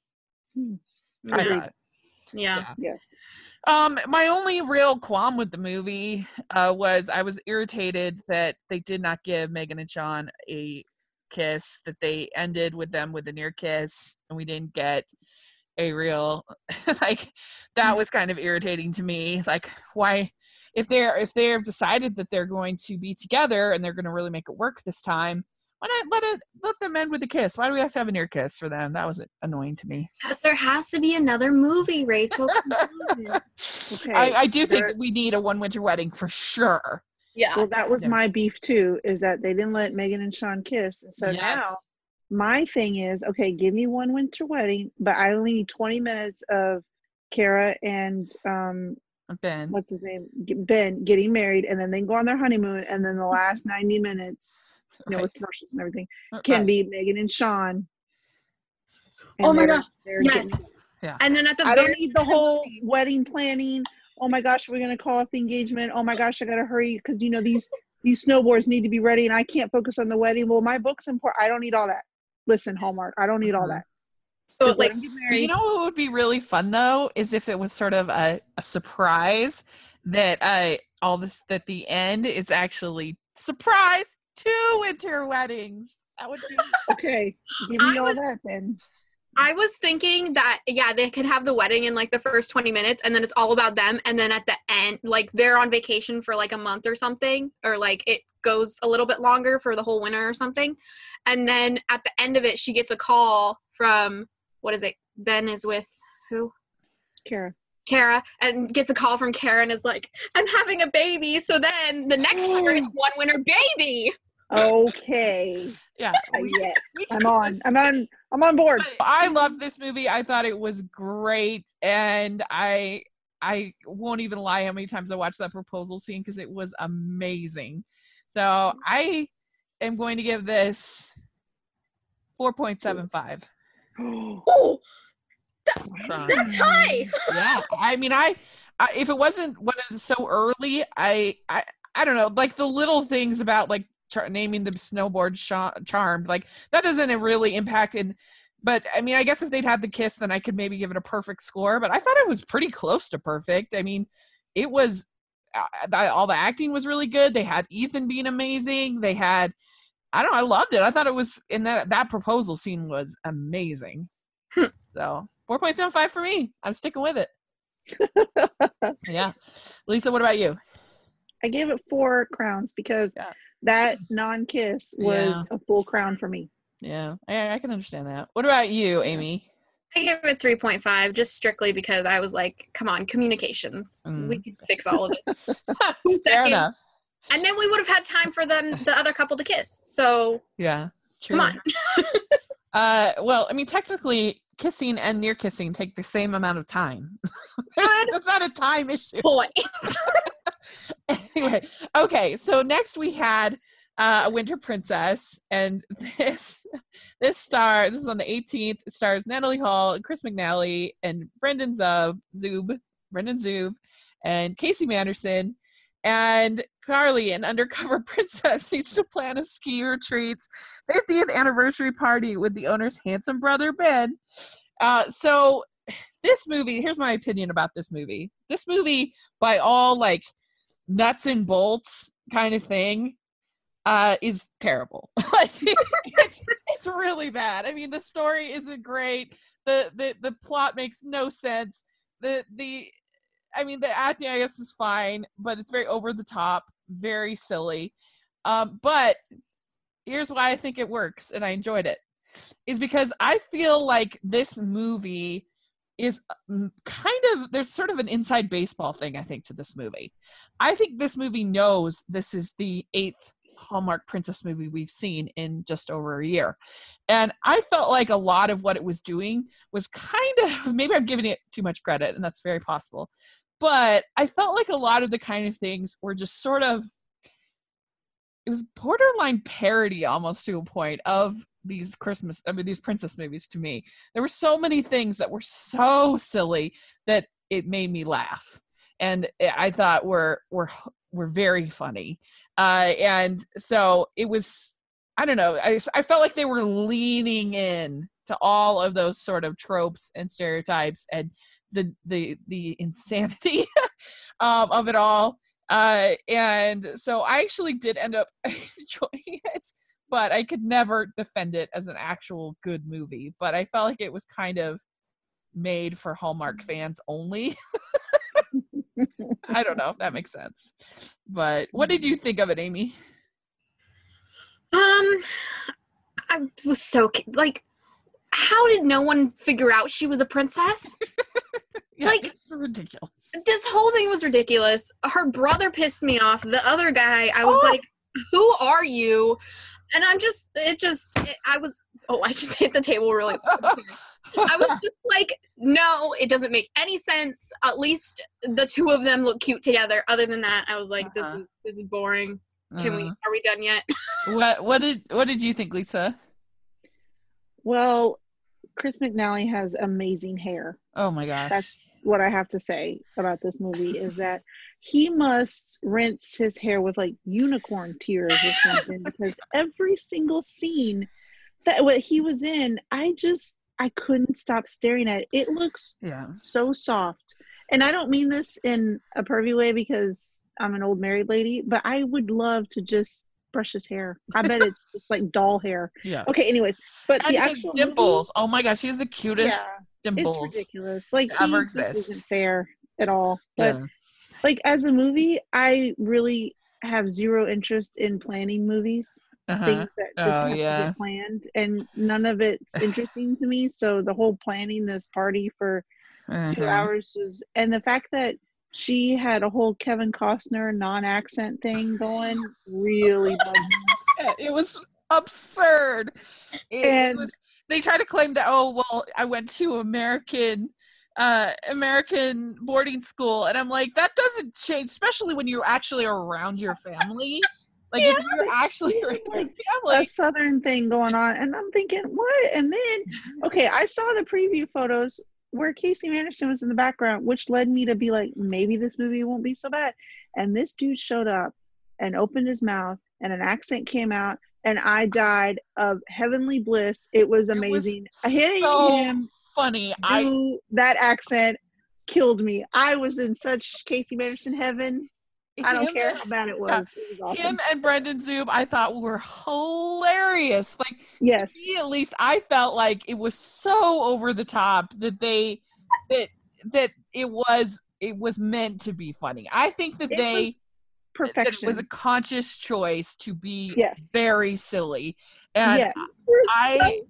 I Yeah. thought. Yeah. Yeah. Yes. Um, my only real qualm with the movie uh, was I was irritated that they did not give Megan and Sean a kiss, that they ended with them with a near kiss, and we didn't get a real like that was kind of irritating to me. Like, why, if they're if they've decided that they're going to be together and they're going to really make it work this time, why not let it let them end with a kiss? Why do we have to have a near kiss for them? That was annoying to me. Because there has to be another movie, Rachel. Come on. Okay. I, I do think there- that we need a One Winter Wedding for sure. Yeah. Well, that was Yeah. my beef too, is that they didn't let Megan and Sean kiss. And so Yes. now my thing is, okay, give me One Winter Wedding, but I only need twenty minutes of Kara and um Ben. what's his name? G- Ben getting married, and then they go on their honeymoon, and then the last ninety minutes, you know, with commercials and everything, can Right. be Megan and Sean. And Oh my they're- gosh, they're yes. getting- And then at the I don't very need the end of whole movie- wedding planning. Oh my gosh, we're gonna call off the engagement. Oh my gosh, I gotta hurry because you know these these snowboards need to be ready, and I can't focus on the wedding. Well, my book's important. I don't need all that. Listen, Hallmark, I don't need all Mhm. that. So Just let like them get But married. you know what would be really fun though is if it was sort of a, a surprise that uh all this that the end is actually surprise two winter weddings. That would be Okay, give me I all was- that then. I was thinking that yeah, they could have the wedding in like the first twenty minutes and then it's all about them, and then at the end like they're on vacation for like a month or something, or like it goes a little bit longer for the whole winter or something. And then at the end of it she gets a call from, what is it? Ben is with who? Kara. Kara, and gets a call from Kara and is like, I'm having a baby. So then the next year it's one winner baby. Okay. Yeah. Uh, we- yes. we can I'm do on. this. I'm on. I'm on board. I loved this movie. I thought it was great, and I I won't even lie how many times I watched that proposal scene because it was amazing. So I am going to give this four point seven five. Oh, that's high. Yeah, I mean, I, I if it wasn't when it was so early, I I I don't know, like the little things about like char- naming the snowboard sh- charmed, like that doesn't really impact it. But I mean, I guess if they'd had the kiss, then I could maybe give it a perfect score. But I thought it was pretty close to perfect. I mean, it was uh, all the acting was really good. They had Ethan being amazing. They had, I don't know, I loved it. I thought it was in that that proposal scene was amazing. So four point seven five for me. I'm sticking with it. Yeah, Lisa, what about you? I gave it four crowns because Yeah. that non-kiss was Yeah. a full crown for me. Yeah, I, I can understand that. What about you, Amy? I give it three point five just strictly because I was like, come on, communications. Mm. We could fix all of it. Fair Second. enough. And then we would have had time for them, the other couple to kiss. So Yeah, true. come on. Uh, well, I mean, technically, kissing and near kissing take the same amount of time. That's not a time issue. Boy. Anyway, okay. So next we had uh, a Winter Princess, and this this star. This is on the eighteenth. It stars Natalie Hall, Chris McNally, and Brendan Zub, Zub, Brendan Zub, and Casey Manderson. And Carly, an undercover princess, needs to plan a ski retreat's fiftieth anniversary party with the owner's handsome brother, Ben. Uh, so this movie, here's my opinion about this movie. This movie, by all like nuts and bolts kind of thing, uh, is terrible. Like it's, it's really bad. I mean, the story isn't great. The, the, the plot makes no sense. The, the, I mean, the acting, I guess, is fine, but it's very over the top, very silly. Um, but here's why I think it works, and I enjoyed it, is because I feel like this movie is kind of, there's sort of an inside baseball thing, I think, to this movie. I think this movie knows this is the eighth Hallmark princess movie we've seen in just over a year. And I felt like a lot of what it was doing was kind of, maybe I'm giving it too much credit, and that's very possible, but I felt like a lot of the kind of things were just sort of, it was borderline parody almost to a point of these Christmas, I mean, these princess movies to me. There were so many things that were so silly that it made me laugh. And I thought were, were, were very funny. Uh, and so it was, I don't know, I, I felt like they were leaning in to all of those sort of tropes and stereotypes and the, the, the insanity um, of it all. Uh, and so I actually did end up enjoying it, but I could never defend it as an actual good movie. But I felt like it was kind of made for Hallmark fans only. I don't know if that makes sense. But what did you think of it, Amy? Um, I was so, like, how did no one figure out she was a princess? Yeah, like, it's ridiculous. This whole thing was ridiculous. Her brother pissed me off. The other guy, I was Oh! like, who are you? And I'm just, it just, it, I was, oh, I just hit the table really loud. I was just like, no, it doesn't make any sense. At least the two of them look cute together. Other than that, I was like, Uh-huh. this is this is boring. Can we, Uh, are we done yet? what what did what did you think, Lisa? Well, Chris McNally has amazing hair. Oh my gosh. That's what I have to say about this movie is that he must rinse his hair with like unicorn tears or something because every single scene that what he was in, I just I couldn't stop staring at it. It looks Yeah. so soft. And I don't mean this in a pervy way because I'm an old married lady, but I would love to just brush his hair. I bet it's just like doll hair. Yeah. Okay, anyways, but And the his actual dimples. Oh my gosh, he has the movie, cutest yeah, dimples. it's ridiculous. Like to ever he just exist. isn't fair at all. But Yeah. like as a movie, I really have zero interest in planning movies. Uh-huh. things that just Oh, have yeah. to get planned, and none of it's interesting to me. So the whole planning this party for Uh-huh. two hours was, and the fact that she had a whole Kevin Costner non-accent thing going really bugged me. It was absurd. It, And- it was. They tried to claim that, oh, well, I went to American uh American boarding school, and I'm like, that doesn't change, especially when you actually are around your family. Like, if you're actually around your Like, family. a Southern thing going on, and I'm thinking, what? And then, okay, I saw the preview photos where Casey Manderson was in the background, which led me to be like, maybe this movie won't be so bad. And this dude showed up and opened his mouth, and an accent came out, and I died of heavenly bliss. It was amazing. It was Hearing so him funny. I do that accent killed me. I was in such Casey Manderson heaven. I don't him, care how bad it was. It was awesome. him and Brendan Zoob, I thought were hilarious. Like, Yes. me, at least I felt like it was so over the top that they that that it was it was meant to be funny. I think that It they was that perfection. it was a conscious choice to be Yes. very silly. And Yes. I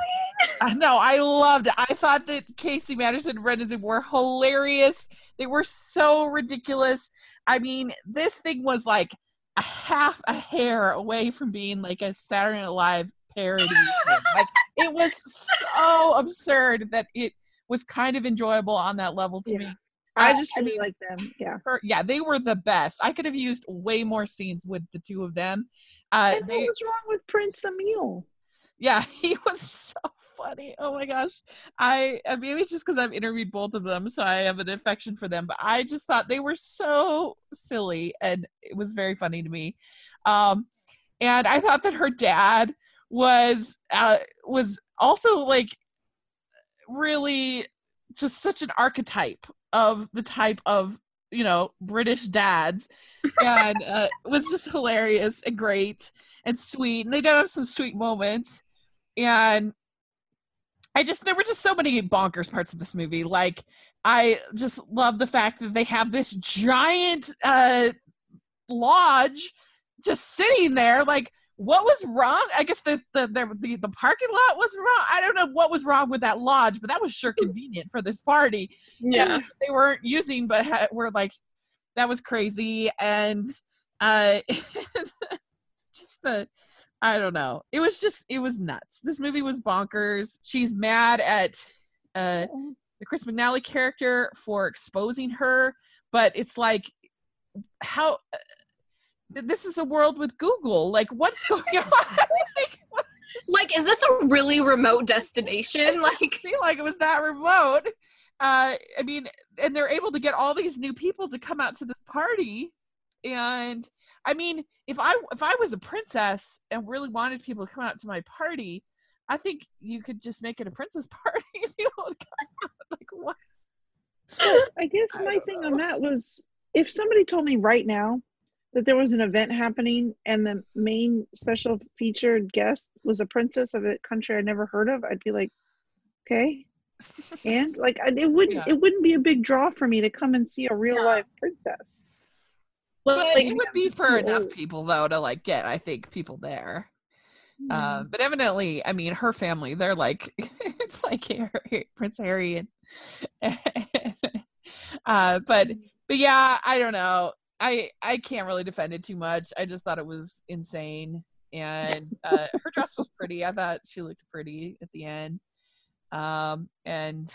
I know, I loved it. I thought that Casey Madison and Brendan Zoob were hilarious. They were so ridiculous. I mean, this thing was like a half a hair away from being like a Saturday Night Live parody thing. Like, it was so absurd that it was kind of enjoyable on that level to Yeah. me. I Uh, just I really mean, like them. Yeah. her, yeah, they were the best. I could have used way more scenes with the two of them. Uh, And they, what was wrong with Prince Emil? yeah, he was so funny. Oh my gosh. I uh, maybe it's just because I've interviewed both of them, so I have an affection for them. But I just thought they were so silly, and it was very funny to me. Um, and I thought that her dad was uh, was also like really just such an archetype of the type of, you know, British dads, and uh, it was just hilarious and great and sweet. And they did have some sweet moments. And I just, there were just so many bonkers parts of this movie. Like, I just love the fact that they have this giant uh, lodge just sitting there. Like, what was wrong? I guess the the, the the parking lot was wrong. I don't know what was wrong with that lodge, but that was sure convenient for this party. Yeah. And they weren't using, but ha- were like, that was crazy. And uh, just the, I don't know. It was just, it was nuts. This movie was bonkers. She's mad at uh, the Chris McNally character for exposing her, but it's like, how, uh, this is a world with Google. Like, what's going on? Like, what- Like, is this a really remote destination? Like, I feel like it was that remote. Uh, I mean, and they're able to get all these new people to come out to this party. And I mean, if I if I was a princess and really wanted people to come out to my party, I think you could just make it a princess party. People would come out. Like, what? I guess I my don't thing know. on that was, if somebody told me right now that there was an event happening and the main special featured guest was a princess of a country I'd never heard of, I'd be like, okay. And like, I- it wouldn't Yeah. it wouldn't be a big draw for me to come and see a real life princess. But like, it would be for too enough old. people, though, to like get, I think, people there. Um, but evidently, I mean, her family, they're like, it's like Harry, Prince Harry and, uh, but, but yeah, I don't know. I, I can't really defend it too much. I just thought it was insane. And, uh, her dress was pretty. I thought she looked pretty at the end. Um, and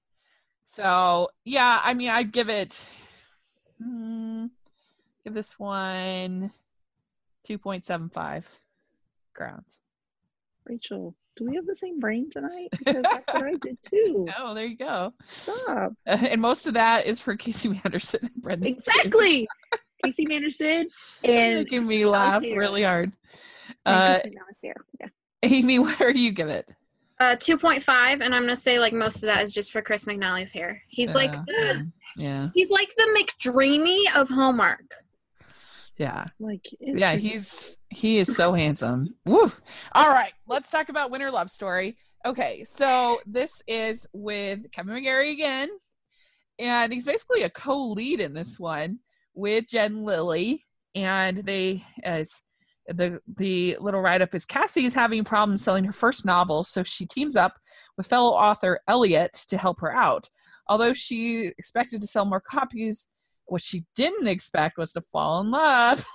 so, yeah, I mean, I'd give it, hmm, give this one two point seven five crowns. Rachel, do we have the same brain tonight? Because that's what I did too. Oh, there you go. Stop. Uh, and most of that is for Casey Anderson and Brendan. Exactly. Casey Manderson You're and making me laugh hair. really hard. and Uh, Chris McNally's hair. Yeah. Amy, where do you give it? uh, two point five, and I'm gonna say like most of that is just for Chris McNally's hair. He's like Uh, the, yeah, he's like the McDreamy of Hallmark. yeah, Like it's yeah. ridiculous. He's he is so handsome. Woo! All right, let's talk about Winter Love Story. Okay, so this is with Kevin McGarry again, and he's basically a co-lead in this one with Jen Lilly, and they uh, it's The the little write-up is Cassie is having problems selling her first novel, so she teams up with fellow author Elliot to help her out. Although she expected to sell more copies, what she didn't expect was to fall in love.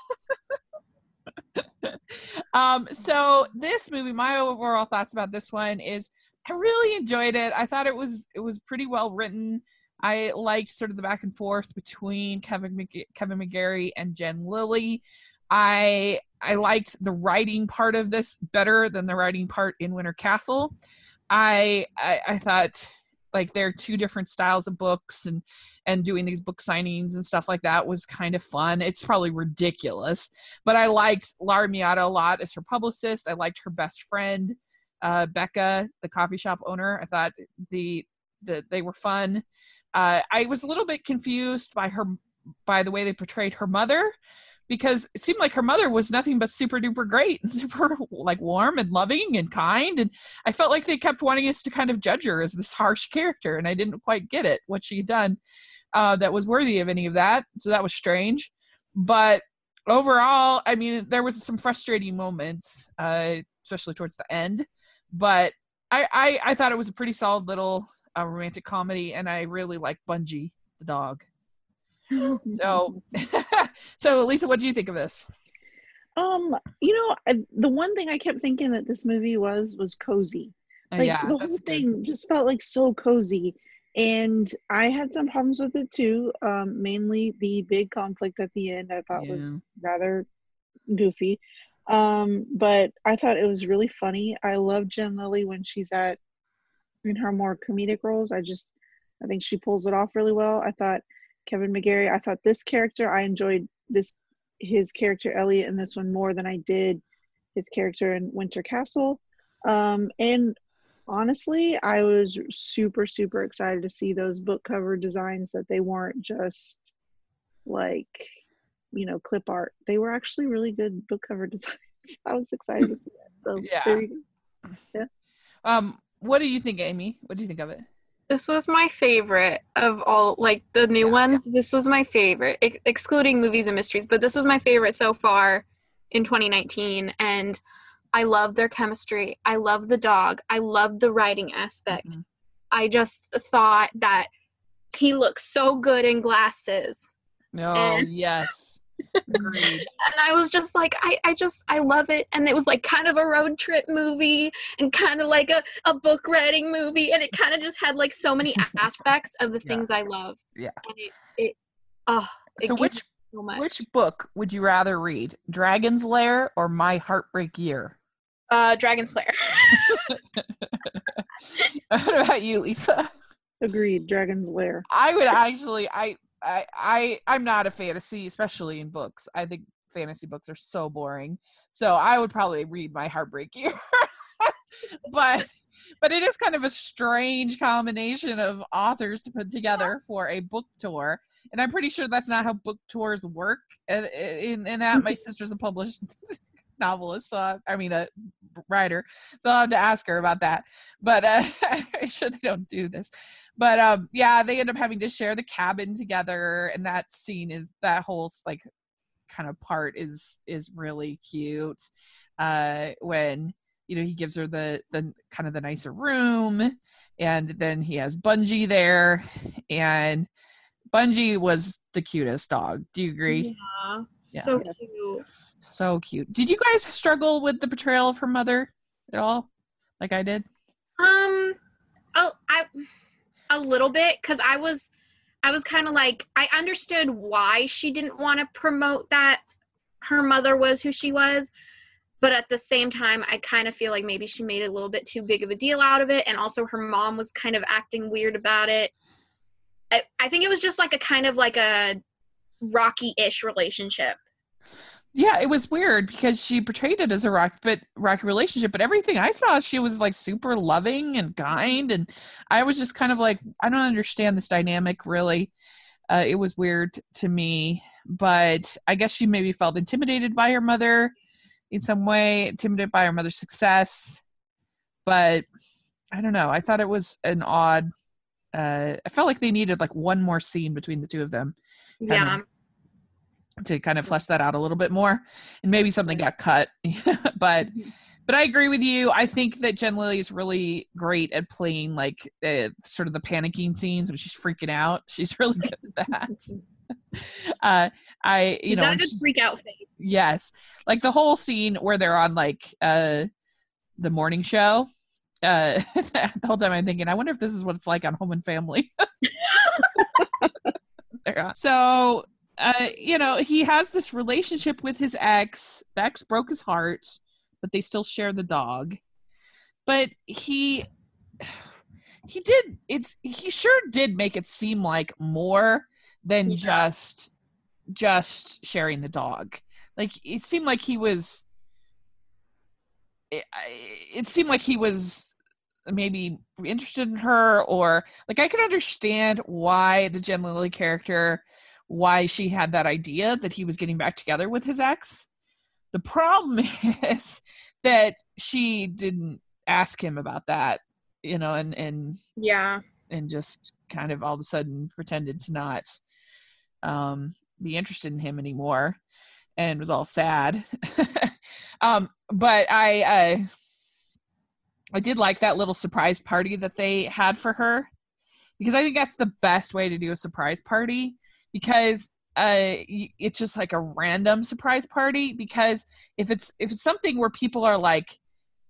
um, so this movie, my overall thoughts about this one is I really enjoyed it. I thought it was it was pretty well written. I liked sort of the back and forth between Kevin Mc- Kevin McGarry and Jen Lilly. I I liked the writing part of this better than the writing part in Winter Castle. I I, I thought like there are two different styles of books, and and doing these book signings and stuff like that was kind of fun. It's probably ridiculous, but I liked Lara Miotta a lot as her publicist. I liked her best friend, uh, Becca, the coffee shop owner. I thought the the they were fun. Uh, I was a little bit confused by her by the way they portrayed her mother, because it seemed like her mother was nothing but super duper great and super like warm and loving and kind. And I felt like they kept wanting us to kind of judge her as this harsh character. And I didn't quite get it, what she had done uh, that was worthy of any of that. So that was strange. But overall, I mean, there was some frustrating moments, uh, especially towards the end. But I, I, I thought it was a pretty solid little uh, romantic comedy. And I really liked Bungie, the dog. So, so Lisa, what do you think of this? Um, you know, I, the one thing I kept thinking that this movie was was cozy. Like Uh, yeah, the whole that's thing good. just felt like so cozy, and I had some problems with it too. Um, mainly the big conflict at the end I thought Yeah. was rather goofy. Um, but I thought it was really funny. I love Jen Lilly when she's at in her more comedic roles. I just I think she pulls it off really well. I thought Kevin McGarry, I thought this character, I enjoyed this his character Elliot in this one more than I did his character in Winter Castle. Um, and honestly, I was super, super excited to see those book cover designs, that they weren't just like, you know, clip art. They were actually really good book cover designs. I was excited to see that. So Yeah. there you go. Yeah. Um, what do you think, Amy? What do you think of it? This was my favorite of all, like the new Yeah. ones. This was my favorite, ex- excluding movies and mysteries, but this was my favorite so far in twenty nineteen. And I love their chemistry. I love the dog. I love the writing aspect. Mhm. I just thought that he looks so good in glasses. Oh, And- yes. Agreed. And I was just like, I, I just, I love it. And it was like kind of a road trip movie and kind of like a, a book writing movie. And it kind of just had like so many aspects of the Yeah. things I love. Yeah. And it, it oh, it So gives which me so much. which book would you rather read? Dragon's Lair or My Heartbreak Year? Uh, Dragon Slayer. What about you, Lisa? Agreed. Dragon's Lair. I would actually I I I I'm not a fantasy, especially in books. I think fantasy books are so boring. So I would probably read My Heartbreak Year. but but it is kind of a strange combination of authors to put together for a book tour, and I'm pretty sure that's not how book tours work. And in, in that, my sister's a published novelist, so I mean a writer, so I'll have to ask her about that. But uh, I'm sure they don't do this. But um, yeah, they end up having to share the cabin together, and that scene is that whole like kind of part is is really cute. Uh, when you know he gives her the the kind of the nicer room, and then he has Bungie there, and Bungie was the cutest dog. Do you agree? Yeah, Yeah. so Yes. cute. So cute. Did you guys struggle with the portrayal of her mother at all, like I did? Um, oh, I a little bit, because I was, I was kind of like, I understood why she didn't want to promote that her mother was who she was, but at the same time, I kind of feel like maybe she made a little bit too big of a deal out of it, and also her mom was kind of acting weird about it. I, I think it was just like a kind of like a rocky-ish relationship. Yeah, it was weird because she portrayed it as a rock, but rocky relationship. But everything I saw, she was like super loving and kind, and I was just kind of like, I don't understand this dynamic really. Uh, it was weird to me, but I guess she maybe felt intimidated by her mother in some way, intimidated by her mother's success. But I don't know. I thought it was an odd. Uh, I felt like they needed like one more scene between the two of them. Kind Yeah. of. to kind of flesh that out a little bit more, and maybe something got cut. but but I agree with you. I think that Jen Lilly is really great at playing like uh, sort of the panicking scenes when she's freaking out. She's really good at that. uh I you She's know got a when good she- freak out face. yes, like the whole scene where they're on like uh the morning show. Uh, the whole time I'm thinking, I wonder if this is what it's like on Home and Family. Yeah. So, uh, you know, he has this relationship with his ex. The ex broke his heart, but they still share the dog. But he, he did. It's he sure did make it seem like more than Yeah. just just sharing the dog. Like it seemed like he was. It, it seemed like he was maybe interested in her, or like I could understand why the Jen Lilly character, why she had that idea that he was getting back together with his ex. The problem is that she didn't ask him about that, you know, and and Yeah. and just kind of all of a sudden pretended to not um, be interested in him anymore, and was all sad. um, but I, uh, I did like that little surprise party that they had for her, because I think that's the best way to do a surprise party, because uh, it's just like a random surprise party. Because if it's if it's something where people are like,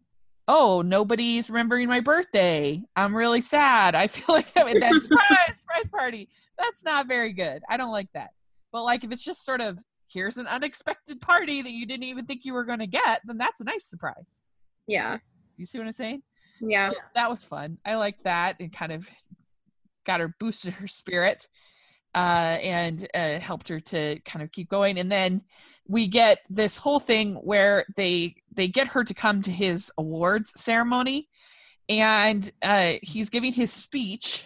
oh, nobody's remembering my birthday, I'm really sad, I feel like that, that surprise surprise party, that's not very good. I don't like that. But like if it's just sort of, here's an unexpected party that you didn't even think you were going to get, then that's a nice surprise. Yeah. You see what I'm saying? Yeah. So that was fun. I liked that. It kind of got her, boosted her spirit, uh, and uh, helped her to kind of keep going. And then we get this whole thing where they they get her to come to his awards ceremony, and uh, he's giving his speech,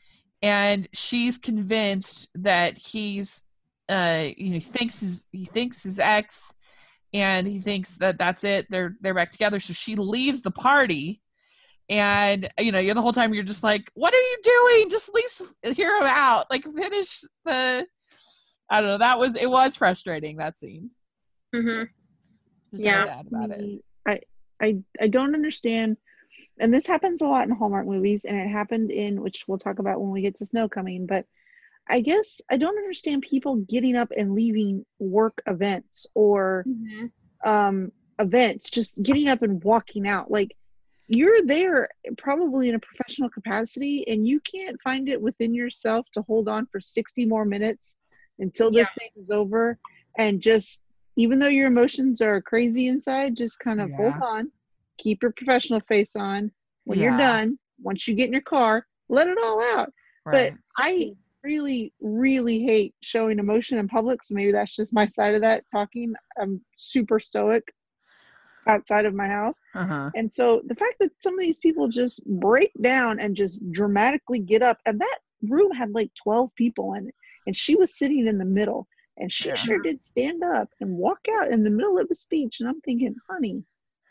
and she's convinced that he's uh, you know he thinks his he thinks his ex, and he thinks that that's it. They're they're back together. So she leaves the party. And, you know, you're the whole time you're just like, what are you doing? Just at least hear him out. Like, finish the, I don't know. That was, it was frustrating, that scene. Mm-hmm. Just Yeah. sad about it. I, I, I don't understand. And this happens a lot in Hallmark movies, and it happened in, which we'll talk about when we get to Snow coming. But I guess I don't understand people getting up and leaving work events or Mm-hmm. um, events, just getting up and walking out. Like, you're there probably in a professional capacity, and you can't find it within yourself to hold on for sixty more minutes until this thing is over, and just, even though your emotions are crazy inside, just kind of Yeah. hold on, keep your professional face on. When Yeah. you're done, once you get in your car, let it all out. Right. But I really, really hate showing emotion in public, so maybe that's just my side of that talking. I'm super stoic outside of my house. Uh-huh. And so the fact that some of these people just break down and just dramatically get up, and that room had like twelve people in it, and she was sitting in the middle, and she Yeah. sure did stand up and walk out in the middle of a speech. And I'm thinking, honey,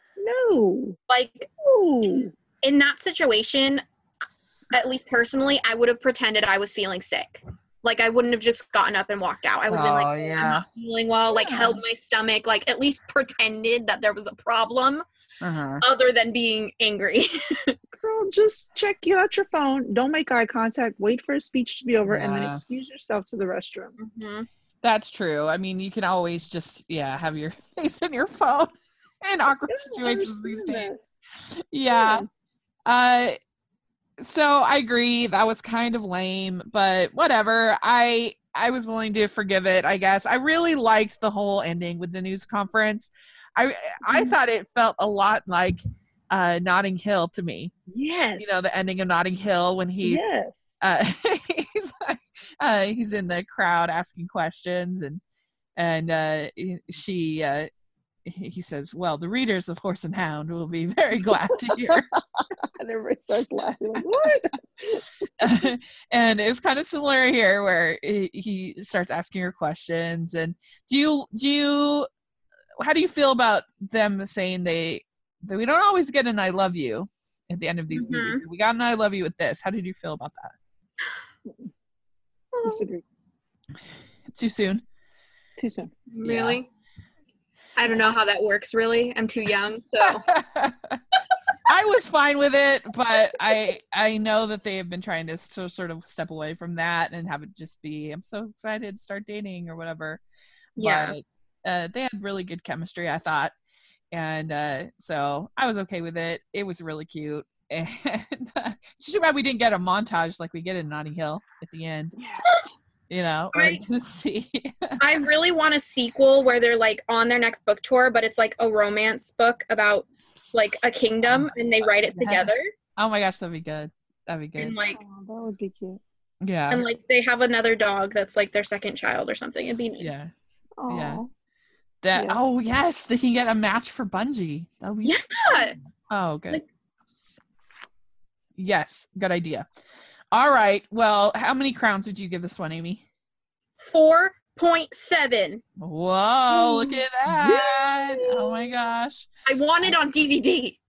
no, Like, no. in that situation, at least personally, I would have pretended I was feeling sick. Like, I wouldn't have just gotten up and walked out. I would have been Oh, like, yeah. I'm not feeling well, like Yeah. held my stomach, like at least pretended that there was a problem Uh-huh. other than being angry. Girl, just check out your phone. Don't make eye contact. Wait for a speech to be over, and then Yeah. excuse yourself to the restroom. Mm-hmm. That's true. I mean, you can always just, yeah, have your face in your phone in awkward I don't situations these understand days. this. Yeah. Yes. Uh, so I agree that was kind of lame, but whatever. I I was willing to forgive it, I guess. I really liked the whole ending with the news conference. I I Mhm. thought it felt a lot like uh, Notting Hill to me. Yes. You know, the ending of Notting Hill when he's yes. uh, he's uh, he's in the crowd asking questions, and and uh, she uh, he says, "Well, the readers of Horse and Hound will be very glad to hear." And everybody starts laughing. Like, what? And it was kind of similar here, where he, he starts asking her questions. And do you do you how do you feel about them saying they that we don't always get an "I love you" at the end of these Mhm. movies? We got an "I love you" with this. How did you feel about that? Disagree. Too soon. Too soon. Really? I don't know how that works, really. I'm too young, so. I was fine with it, but I I know that they have been trying to so, sort of step away from that and have it just be, I'm so excited to start dating or whatever. Yeah. But uh, they had really good chemistry, I thought. And uh, so I was okay with it. It was really cute. And uh, it's too bad we didn't get a montage like we get in Notting Hill at the end. Yes. You know, or I- to see. I really want a sequel where they're like on their next book tour, but it's like a romance book about like a kingdom and they write it Yeah. together. Oh my gosh, that'd be good. That'd be good. And like Oh, that would be cute. Yeah. and like they have another dog that's like their second child or something. It'd be nice. Yeah. Oh. Yeah. That Yeah. oh yes, they can get a match for Bungie. That would be so- Yeah. Oh, good. Like- Yes, good idea. All right. Well, how many crowns would you give this one, Amy? Four point seven. Whoa, look at that. Oh my gosh. I want it on D V D.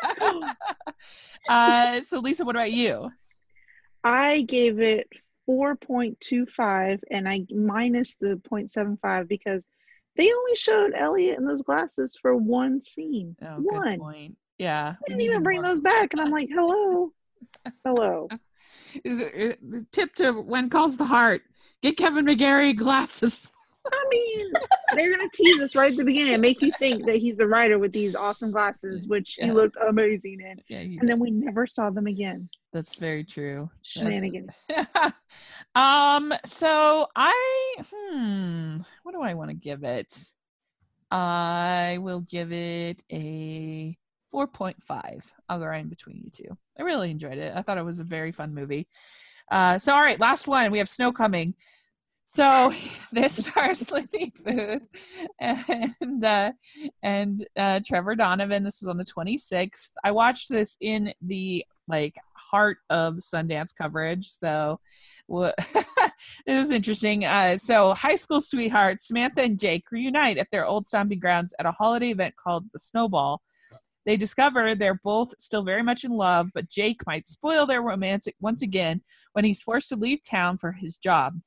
uh so Lisa, what about you? I gave it four point two five and I minus the zero point seven five because they only showed Elliot in those glasses for one scene. Oh, one. good point. Yeah. They we didn't even needed bring more. those back. And I'm like, hello. Hello. Is it, uh, the tip to When Calls the Heart. Get Kevin McGarry glasses. I mean, they're going to tease us right at the beginning and make you think that he's a writer with these awesome glasses, which he Yeah. looked amazing in. Yeah, you And then we never saw them again. That's very true. Shenanigans. That's- um, so I hmm, what do I want to give it? I will give it a four point five. I'll go right in between you two. I really enjoyed it. I thought it was a very fun movie. Uh, so all right, last one. We have snow coming. So this stars Lindy Booth and uh, and uh, Trevor Donovan. This was on the twenty-sixth. I watched this in the like heart of Sundance coverage, so well, it was interesting. Uh, so high school sweethearts Samantha and Jake reunite at their old stomping grounds at a holiday event called the Snowball. They discover they're both still very much in love, but Jake might spoil their romance once again when he's forced to leave town for his job.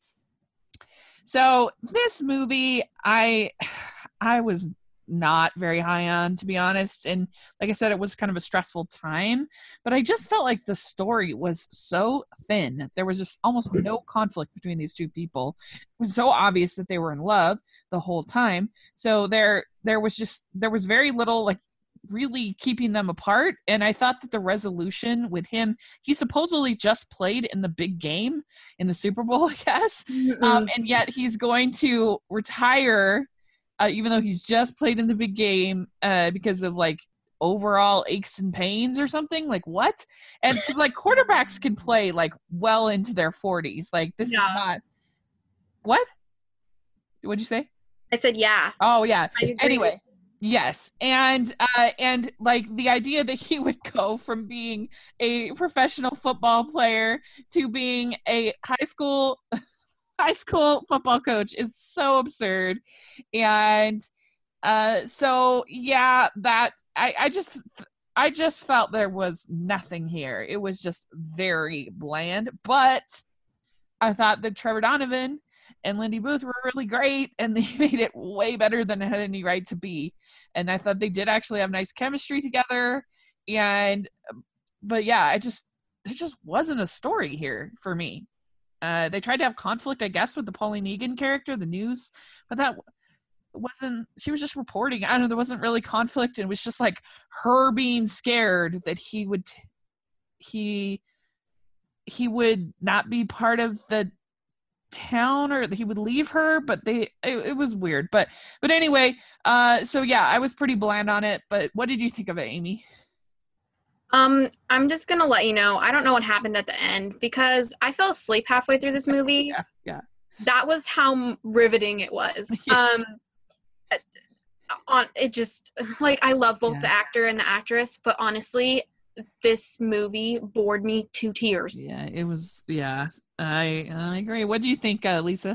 So this movie, I I was not very high on, to be honest. And like I said, it was kind of a stressful time, but I just felt like the story was so thin. There was just almost no conflict between these two people. It was so obvious that they were in love the whole time. So there, there was just, there was very little like really keeping them apart. And I thought that the resolution with him, he supposedly just played in the big game in the Super Bowl, I guess. Um, and yet he's going to retire, uh, even though he's just played in the big game uh, because of like overall aches and pains or something. Like what? And it's like quarterbacks can play like well into their forties. Like this Yeah. is not what? What'd you say? I said, yeah. Oh yeah. I agree. Anyway, yes, and uh, and like the idea that he would go from being a professional football player to being a high school high school football coach is so absurd, and uh, so yeah, that I I just I just felt there was nothing here. It was just very bland, but I thought that Trevor Donovan and Lindy Booth were really great, and they made it way better than it had any right to be. And I thought they did actually have nice chemistry together. And, but yeah, I just, there just wasn't a story here for me. Uh, they tried to have conflict, I guess, with the Pauline Egan character, the news, but that wasn't, she was just reporting. I don't know, there wasn't really conflict. It was just like her being scared that he would, he, he would not be part of the town, or he would leave her, but they it, it was weird, but but anyway, uh so yeah, I was pretty bland on it. But what did you think of it, Amy? Um, I'm just gonna let you know, I don't know what happened at the end because I fell asleep halfway through this movie. Yeah, yeah. That was how riveting it was. Yeah. Um, on it just like I love both Yeah. the actor and the actress, but honestly, this movie bored me to tears. Yeah, it was. Yeah, I I agree. What do you think, uh, Lisa?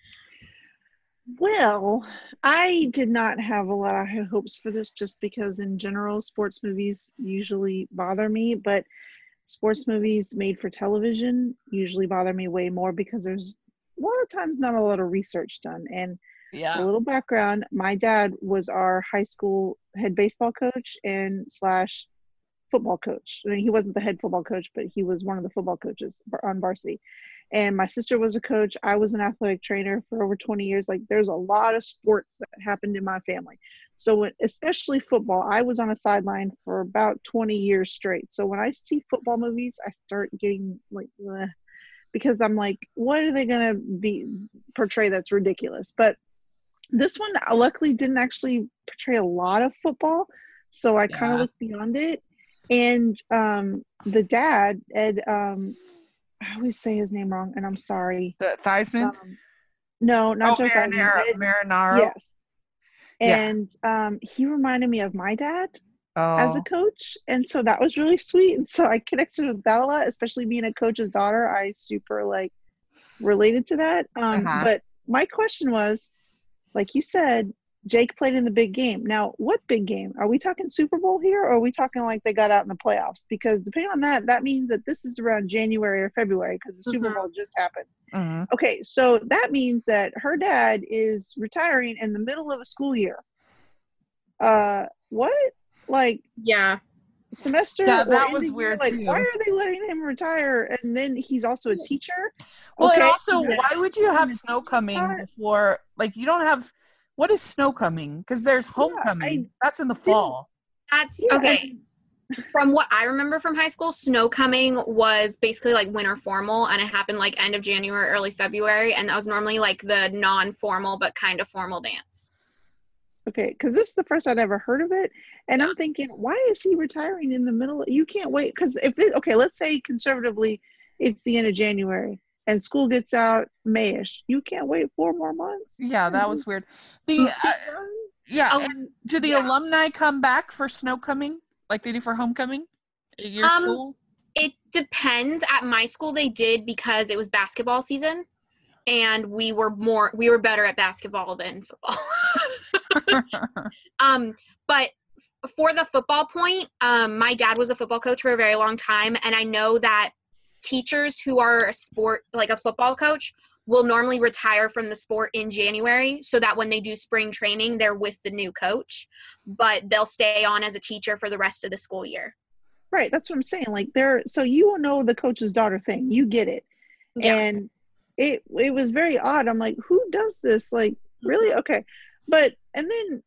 Well, I did not have a lot of high hopes for this just because in general sports movies usually bother me, but sports movies made for television usually bother me way more because there's a lot of times not a lot of research done. And Yeah. A little background. My dad was our high school head baseball coach and slash football coach. I mean, he wasn't the head football coach, but he was one of the football coaches on varsity. And my sister was a coach. I was an athletic trainer for over twenty years. Like, there's a lot of sports that happened in my family. So when, especially football, I was on a sideline for about twenty years straight. So when I see football movies, I start getting like, bleh, because I'm like, what are they going to be portray that's ridiculous? But this one luckily didn't actually portray a lot of football. So I kind of Yeah. looked beyond it. And um, the dad, Ed, um, I always say his name wrong, and I'm sorry. The Theismann? Um, no, not oh, Joe Theismann. Marinara, Ed- Marinaro. Yes. Yeah. And um, he reminded me of my dad Oh. as a coach. And so that was really sweet. And so I connected with that a lot, especially being a coach's daughter. I super like related to that. Um, Uh-huh. But my question was, like you said, Jake played in the big game. Now, what big game? Are we talking Super Bowl here, or are we talking like they got out in the playoffs? Because depending on that, that means that this is around January or February because the Super Mhm. Bowl just happened. Mhm. Okay, so that means that her dad is retiring in the middle of a school year. Uh, what? Like Yeah. semester? Yeah, or that end was of year? weird, Like, too. why are they letting him retire? And then he's also a teacher. Well, and Okay, also, yeah. why would you have Yeah. snow coming Not- before? Like, you don't have. What is snow coming? Because there's homecoming. That's in the fall. That's Yeah, okay. From what I remember from high school, snow coming was basically like winter formal, and it happened like end of January, early February, and that was normally like the non-formal but kind of formal dance. Okay, because this is the first I'd ever heard of it, and I'm thinking, why is he retiring in the middle? You can't wait, because if it, okay, let's say conservatively, it's the end of January, and school gets out Mayish. You can't wait four more months. Yeah, that was weird. The uh, yeah, Oh, and do the yeah. alumni come back for snow coming like they do for homecoming at your Um, school? It depends. At my school, they did because it was basketball season, and we were more we were better at basketball than football. um, but f- for the football point, um, my dad was a football coach for a very long time, and I know that teachers who are a sport like a football coach will normally retire from the sport in January so that when they do spring training, they're with the new coach, but they'll stay on as a teacher for the rest of the school year. Right, that's what I'm saying. Like, there, so you know the coach's daughter thing. You get it. Yeah. And it it was very odd. I'm like, who does this? Like, really? Okay. But and then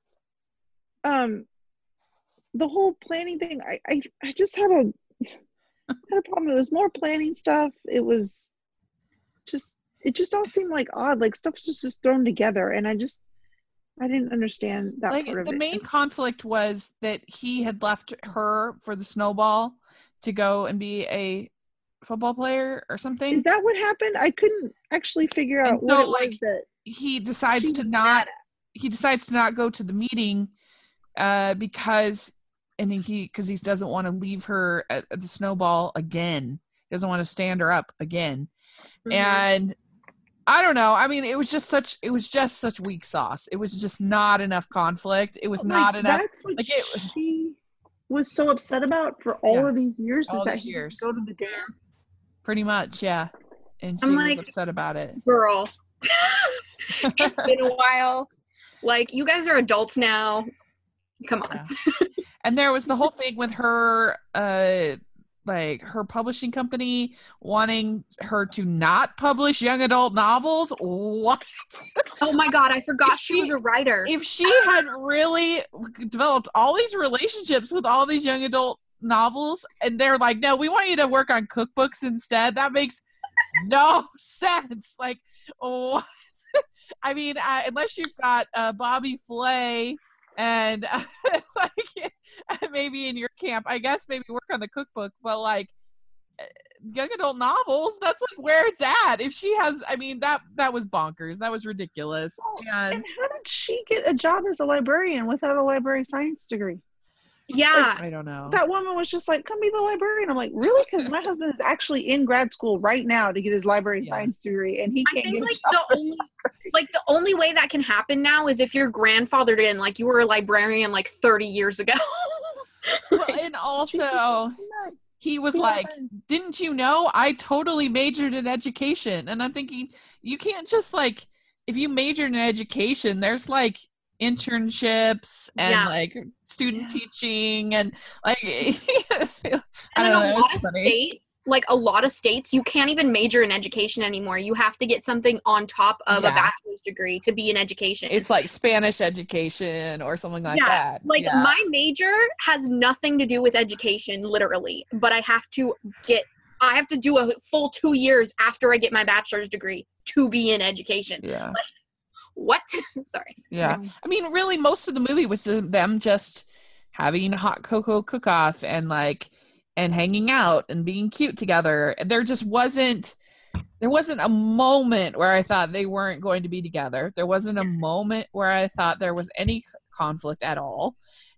um the whole planning thing, I I, I just had a had a problem. It was more planning stuff. It was just it just all seemed like odd. Like, stuff was just thrown together, and I just I didn't understand that Like, part of the it. main conflict was that he had left her for the snowball to go and be a football player or something. Is that what happened? I couldn't actually figure out And what so, it was like, that he decides she to was not mad at. he decides to not go to the meeting uh because and he because he doesn't want to leave her at, at the snowball again. He doesn't want to stand her up again. Mhm. And I don't know. I mean, it was just such it was just such weak sauce. It was just not enough conflict. It was Like, not enough. That's what like, it- she was so upset about for all Yeah. of these years. All is that these he didn't years. go to the dance. Pretty much, yeah. And she I'm was like- upset about it. Girl, it's been a while. Like, you guys are adults now. Come on. Yeah. And there was the whole thing with her, uh, like her publishing company wanting her to not publish young adult novels. What? Oh my God, I forgot If she she- was a writer. If she had really developed all these relationships with all these young adult novels, and they're like, no, we want you to work on cookbooks instead, that makes no sense. Like, what? I mean, I, unless you've got uh, Bobby Flay and uh, like maybe in your camp, I guess maybe work on the cookbook, but like uh, young adult novels, that's like where it's at. If she has, I mean, that that was bonkers. That was ridiculous. Well, And And how did she get a job as a librarian without a library science degree? yeah. I don't know. That woman was just like, come be the librarian. I'm like, really? Because my husband is actually in grad school right now to get his library Yeah. science degree, and he I can't think get like a job. the only like the only way that can happen now is if you're grandfathered in, like you were a librarian like thirty years ago. Well, and also he was Yeah. like, didn't you know I totally majored in education? And I'm thinking, you can't just like, if you majored in education, there's like internships and Yeah. like student teaching and like I And don't in know, a that lot was of funny. states, like a lot of states, you can't even major in education anymore. You have to get something on top of Yeah. a bachelor's degree to be in education. It's like Spanish education or something like yeah, that. like yeah. my major has nothing to do with education, literally, but I have to get, I have to do a full two years after I get my bachelor's degree to be in education. Yeah. Like, what? Sorry. Yeah. I mean, really, most of the movie was them just having a hot cocoa cook-off and like, and hanging out and being cute together. And there just wasn't, there wasn't a moment where I thought they weren't going to be together. There wasn't a moment where I thought there was any conflict at all.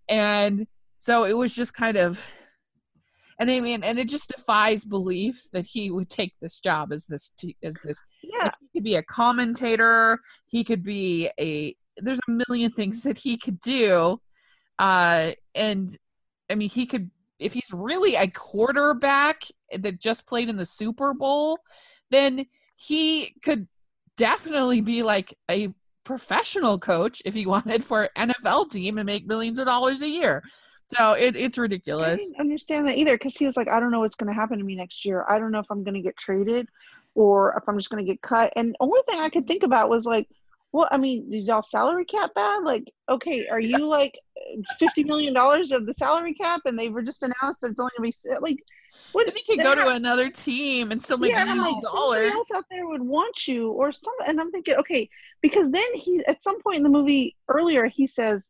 And so it was just kind of, and I mean, and it just defies belief that he would take this job as this, t- as this, Yeah. like, he could be a commentator. He could be a, there's a million things that he could do. Uh, and I mean, he could, if he's really a quarterback that just played in the Super Bowl, then he could definitely be like a professional coach if he wanted for an N F L team and make millions of dollars a year. So it, it's I ridiculous. didn't understand that either because he was like, I don't know what's going to happen to me next year. I don't know if I'm going to get traded or if I'm just going to get cut. And the only thing I could think about was like, well, I mean, is y'all salary cap bad? Like, okay, are you like fifty million dollars of the salary cap and they were just announced that it's only going to be like, what? Then he could go to another team and still make Yeah, and I'm millions like, of somebody dollars. else out there would want you or some, and I'm thinking, okay, because then he, at some point in the movie earlier, he says,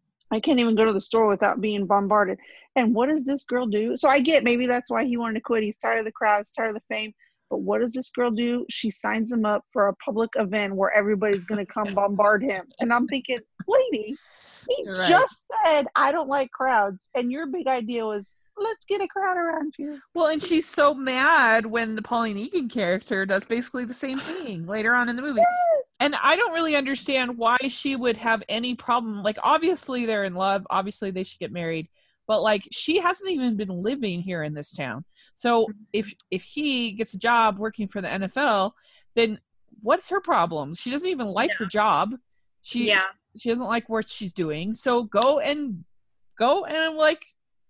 I can't even go to the store without being bombarded. And what does this girl do? So I get maybe that's why he wanted to quit. He's tired of the crowds, tired of the fame. But what does this girl do? She signs him up for a public event where everybody's going to come bombard him. And I'm thinking, lady, he You're right. just said, I don't like crowds. And your big idea was, let's get a crowd around you. Well, and she's so mad when the Pauline Egan character does basically the same thing later on in the movie. Yes. And I don't really understand why she would have any problem. Like, obviously they're in love. Obviously they should get married. But, like, she hasn't even been living here in this town. So if if he gets a job working for the N F L, then what's her problem? She doesn't even like Yeah. her job. She Yeah. she doesn't like what she's doing. So go and go and, like,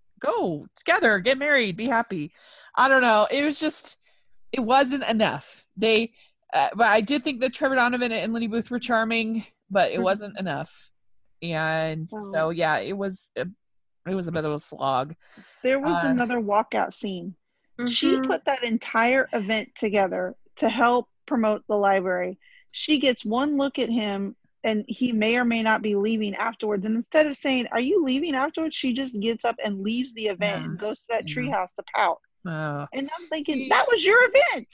go together, get married, be happy. I don't know. It was just, it wasn't enough. They, uh, but I did think that Trevor Donovan and Lenny Booth were charming, but it Mhm. wasn't enough. And Oh. so, yeah, it was, a, it was a bit of a slog. There was Uh, another walkout scene. She Mhm. put that entire event together to help promote the library. She gets one look at him and he may or may not be leaving afterwards. And instead of saying, are you leaving afterwards? She just gets up and leaves the event Yeah. and goes to that Yeah. treehouse to pout. Uh, And I'm thinking, See- that was your event.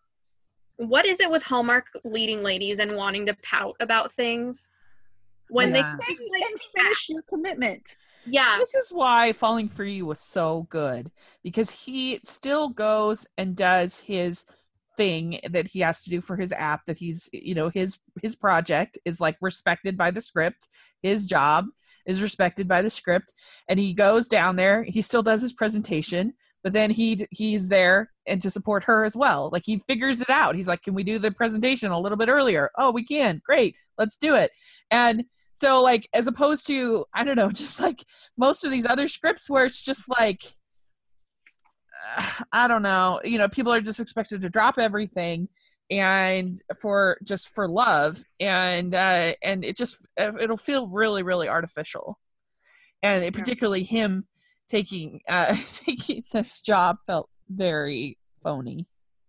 What is it with Hallmark leading ladies and wanting to pout about things? When Yeah. they Stay just, like, and finish your commitment. yeah. this is why Falling for You was so good, because he still goes and does his thing that he has to do for his app, that he's, you know, his his project is like respected by the script. His job is respected by the script, and he goes down there, he still does his presentation, but then he he's there and to support her as well. Like, he figures it out. He's like, can we do the presentation a little bit earlier? Oh, we can. Great. Let's do it. And so, like, as opposed to, I don't know, just like most of these other scripts where it's just like, uh, I don't know, you know, people are just expected to drop everything and for just for love, and uh, and it just it'll feel really, really artificial. And it, particularly him taking uh, taking this job felt very phony.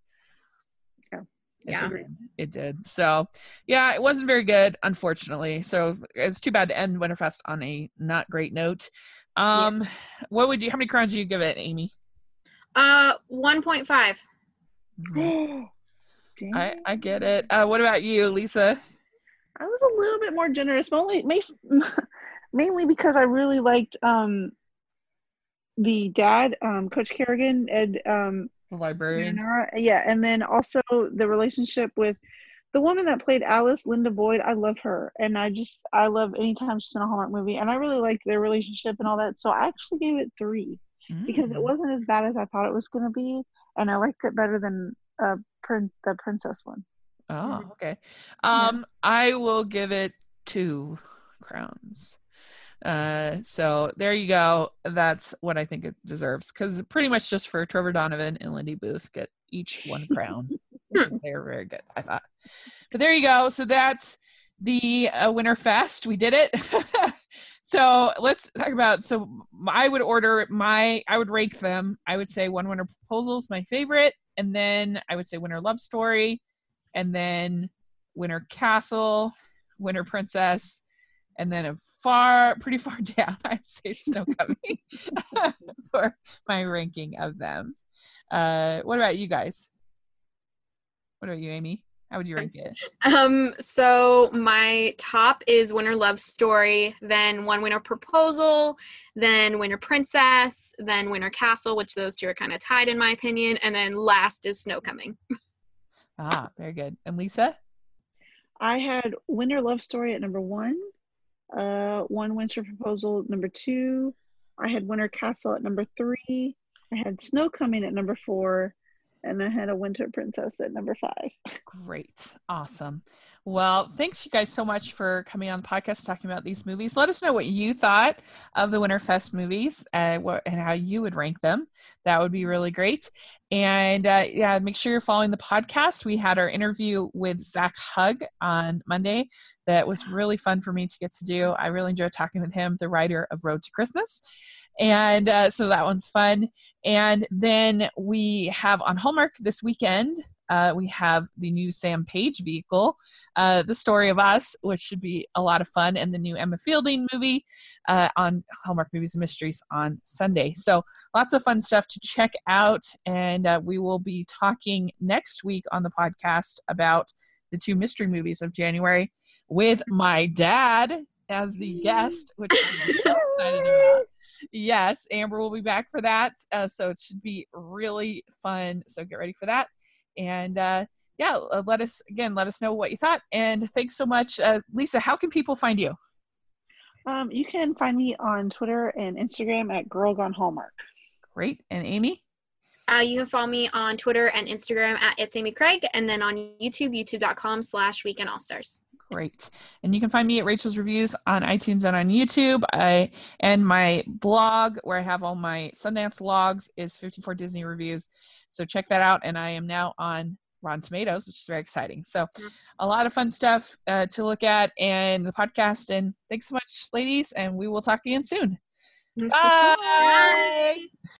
Yeah. It did. It did. So, yeah, it wasn't very good, unfortunately. So it's too bad to end Winterfest on a not great note. Um, what would you? How many crowns do you give it, Amy? Uh, one point five. Mhm. Dang. I I get it. Uh, what about you, Lisa? I was a little bit more generous, mainly, mainly because I really liked um, the dad, um, Coach Kerrigan, Ed um, The librarian. Marinara. Yeah, and then also the relationship with the woman that played Alice, Linda Boyd. I love her, and I just I love anytime she's in a Hallmark movie, and I really liked their relationship and all that. So I actually gave it three because it Mm. wasn't as bad as I thought it was going to be, and I liked it better than uh, prin- the princess one. Oh, okay. Um, I will give it two crowns. Uh, so there you go. That's what I think it deserves, because pretty much just for Trevor Donovan and Lindy Booth get each one crown. They're very good, I thought. But there you go. So that's the uh, Winter Fest. We did it. So let's talk about, so I would order my, I would rank them. I would say One Winter Proposal is my favorite. And then I would say Winter Love Story. And then Winter Castle, Winter Princess. And then a far, pretty far down, I'd say Snow Coming for my ranking of them. Uh, what about you guys? What about you, Amy? How would you rank it? Um, so my top is Winter Love Story, then One Winter Proposal, then Winter Princess, then Winter Castle, which those two are kind of tied in my opinion, and then last is Snow Coming. Ah, very good. And Lisa? I had Winter Love Story at number one, uh, One Winter Proposal at number two. I had Winter Castle at number three. I had Snow Coming at number four. And I had a Winter Princess at number five. Great. Awesome. Well, thanks you guys so much for coming on the podcast talking about these movies. Let us know what you thought of the Winterfest movies uh, what, and how you would rank them. That would be really great. And uh, yeah, make sure you're following the podcast. We had our interview with Zach Hugg on Monday. That was really fun for me to get to do. I really enjoyed talking with him, the writer of Road to Christmas. And uh, so that one's fun. And then we have on Hallmark this weekend, uh, we have the new Sam Page vehicle, uh, The Story of Us, which should be a lot of fun, and the new Emma Fielding movie uh, on Hallmark Movies and Mysteries on Sunday. So lots of fun stuff to check out. And uh, we will be talking next week on the podcast about the two mystery movies of January with my dad as the guest, which I'm so excited about. Yes, Amber will be back for that. Uh, so it should be really fun. So get ready for that. And uh, yeah, uh, let us, again, let us know what you thought. And thanks so much. Uh, Lisa, how can people find you? Um, you can find me on Twitter and Instagram at Girl Gone Hallmark. Great. And Amy? Uh, you can follow me on Twitter and Instagram at It's Amy Craig, and then on YouTube, youtube.com slash Weekend All Stars. Great. And you can find me at Rachel's Reviews on iTunes and on YouTube. I and my blog where I have all my Sundance logs is fifty-four Disney Reviews. So check that out. And I am now on Rotten Tomatoes, which is very exciting. So a lot of fun stuff uh, to look at and the podcast. And thanks so much, ladies. And we will talk again soon. Bye. Bye.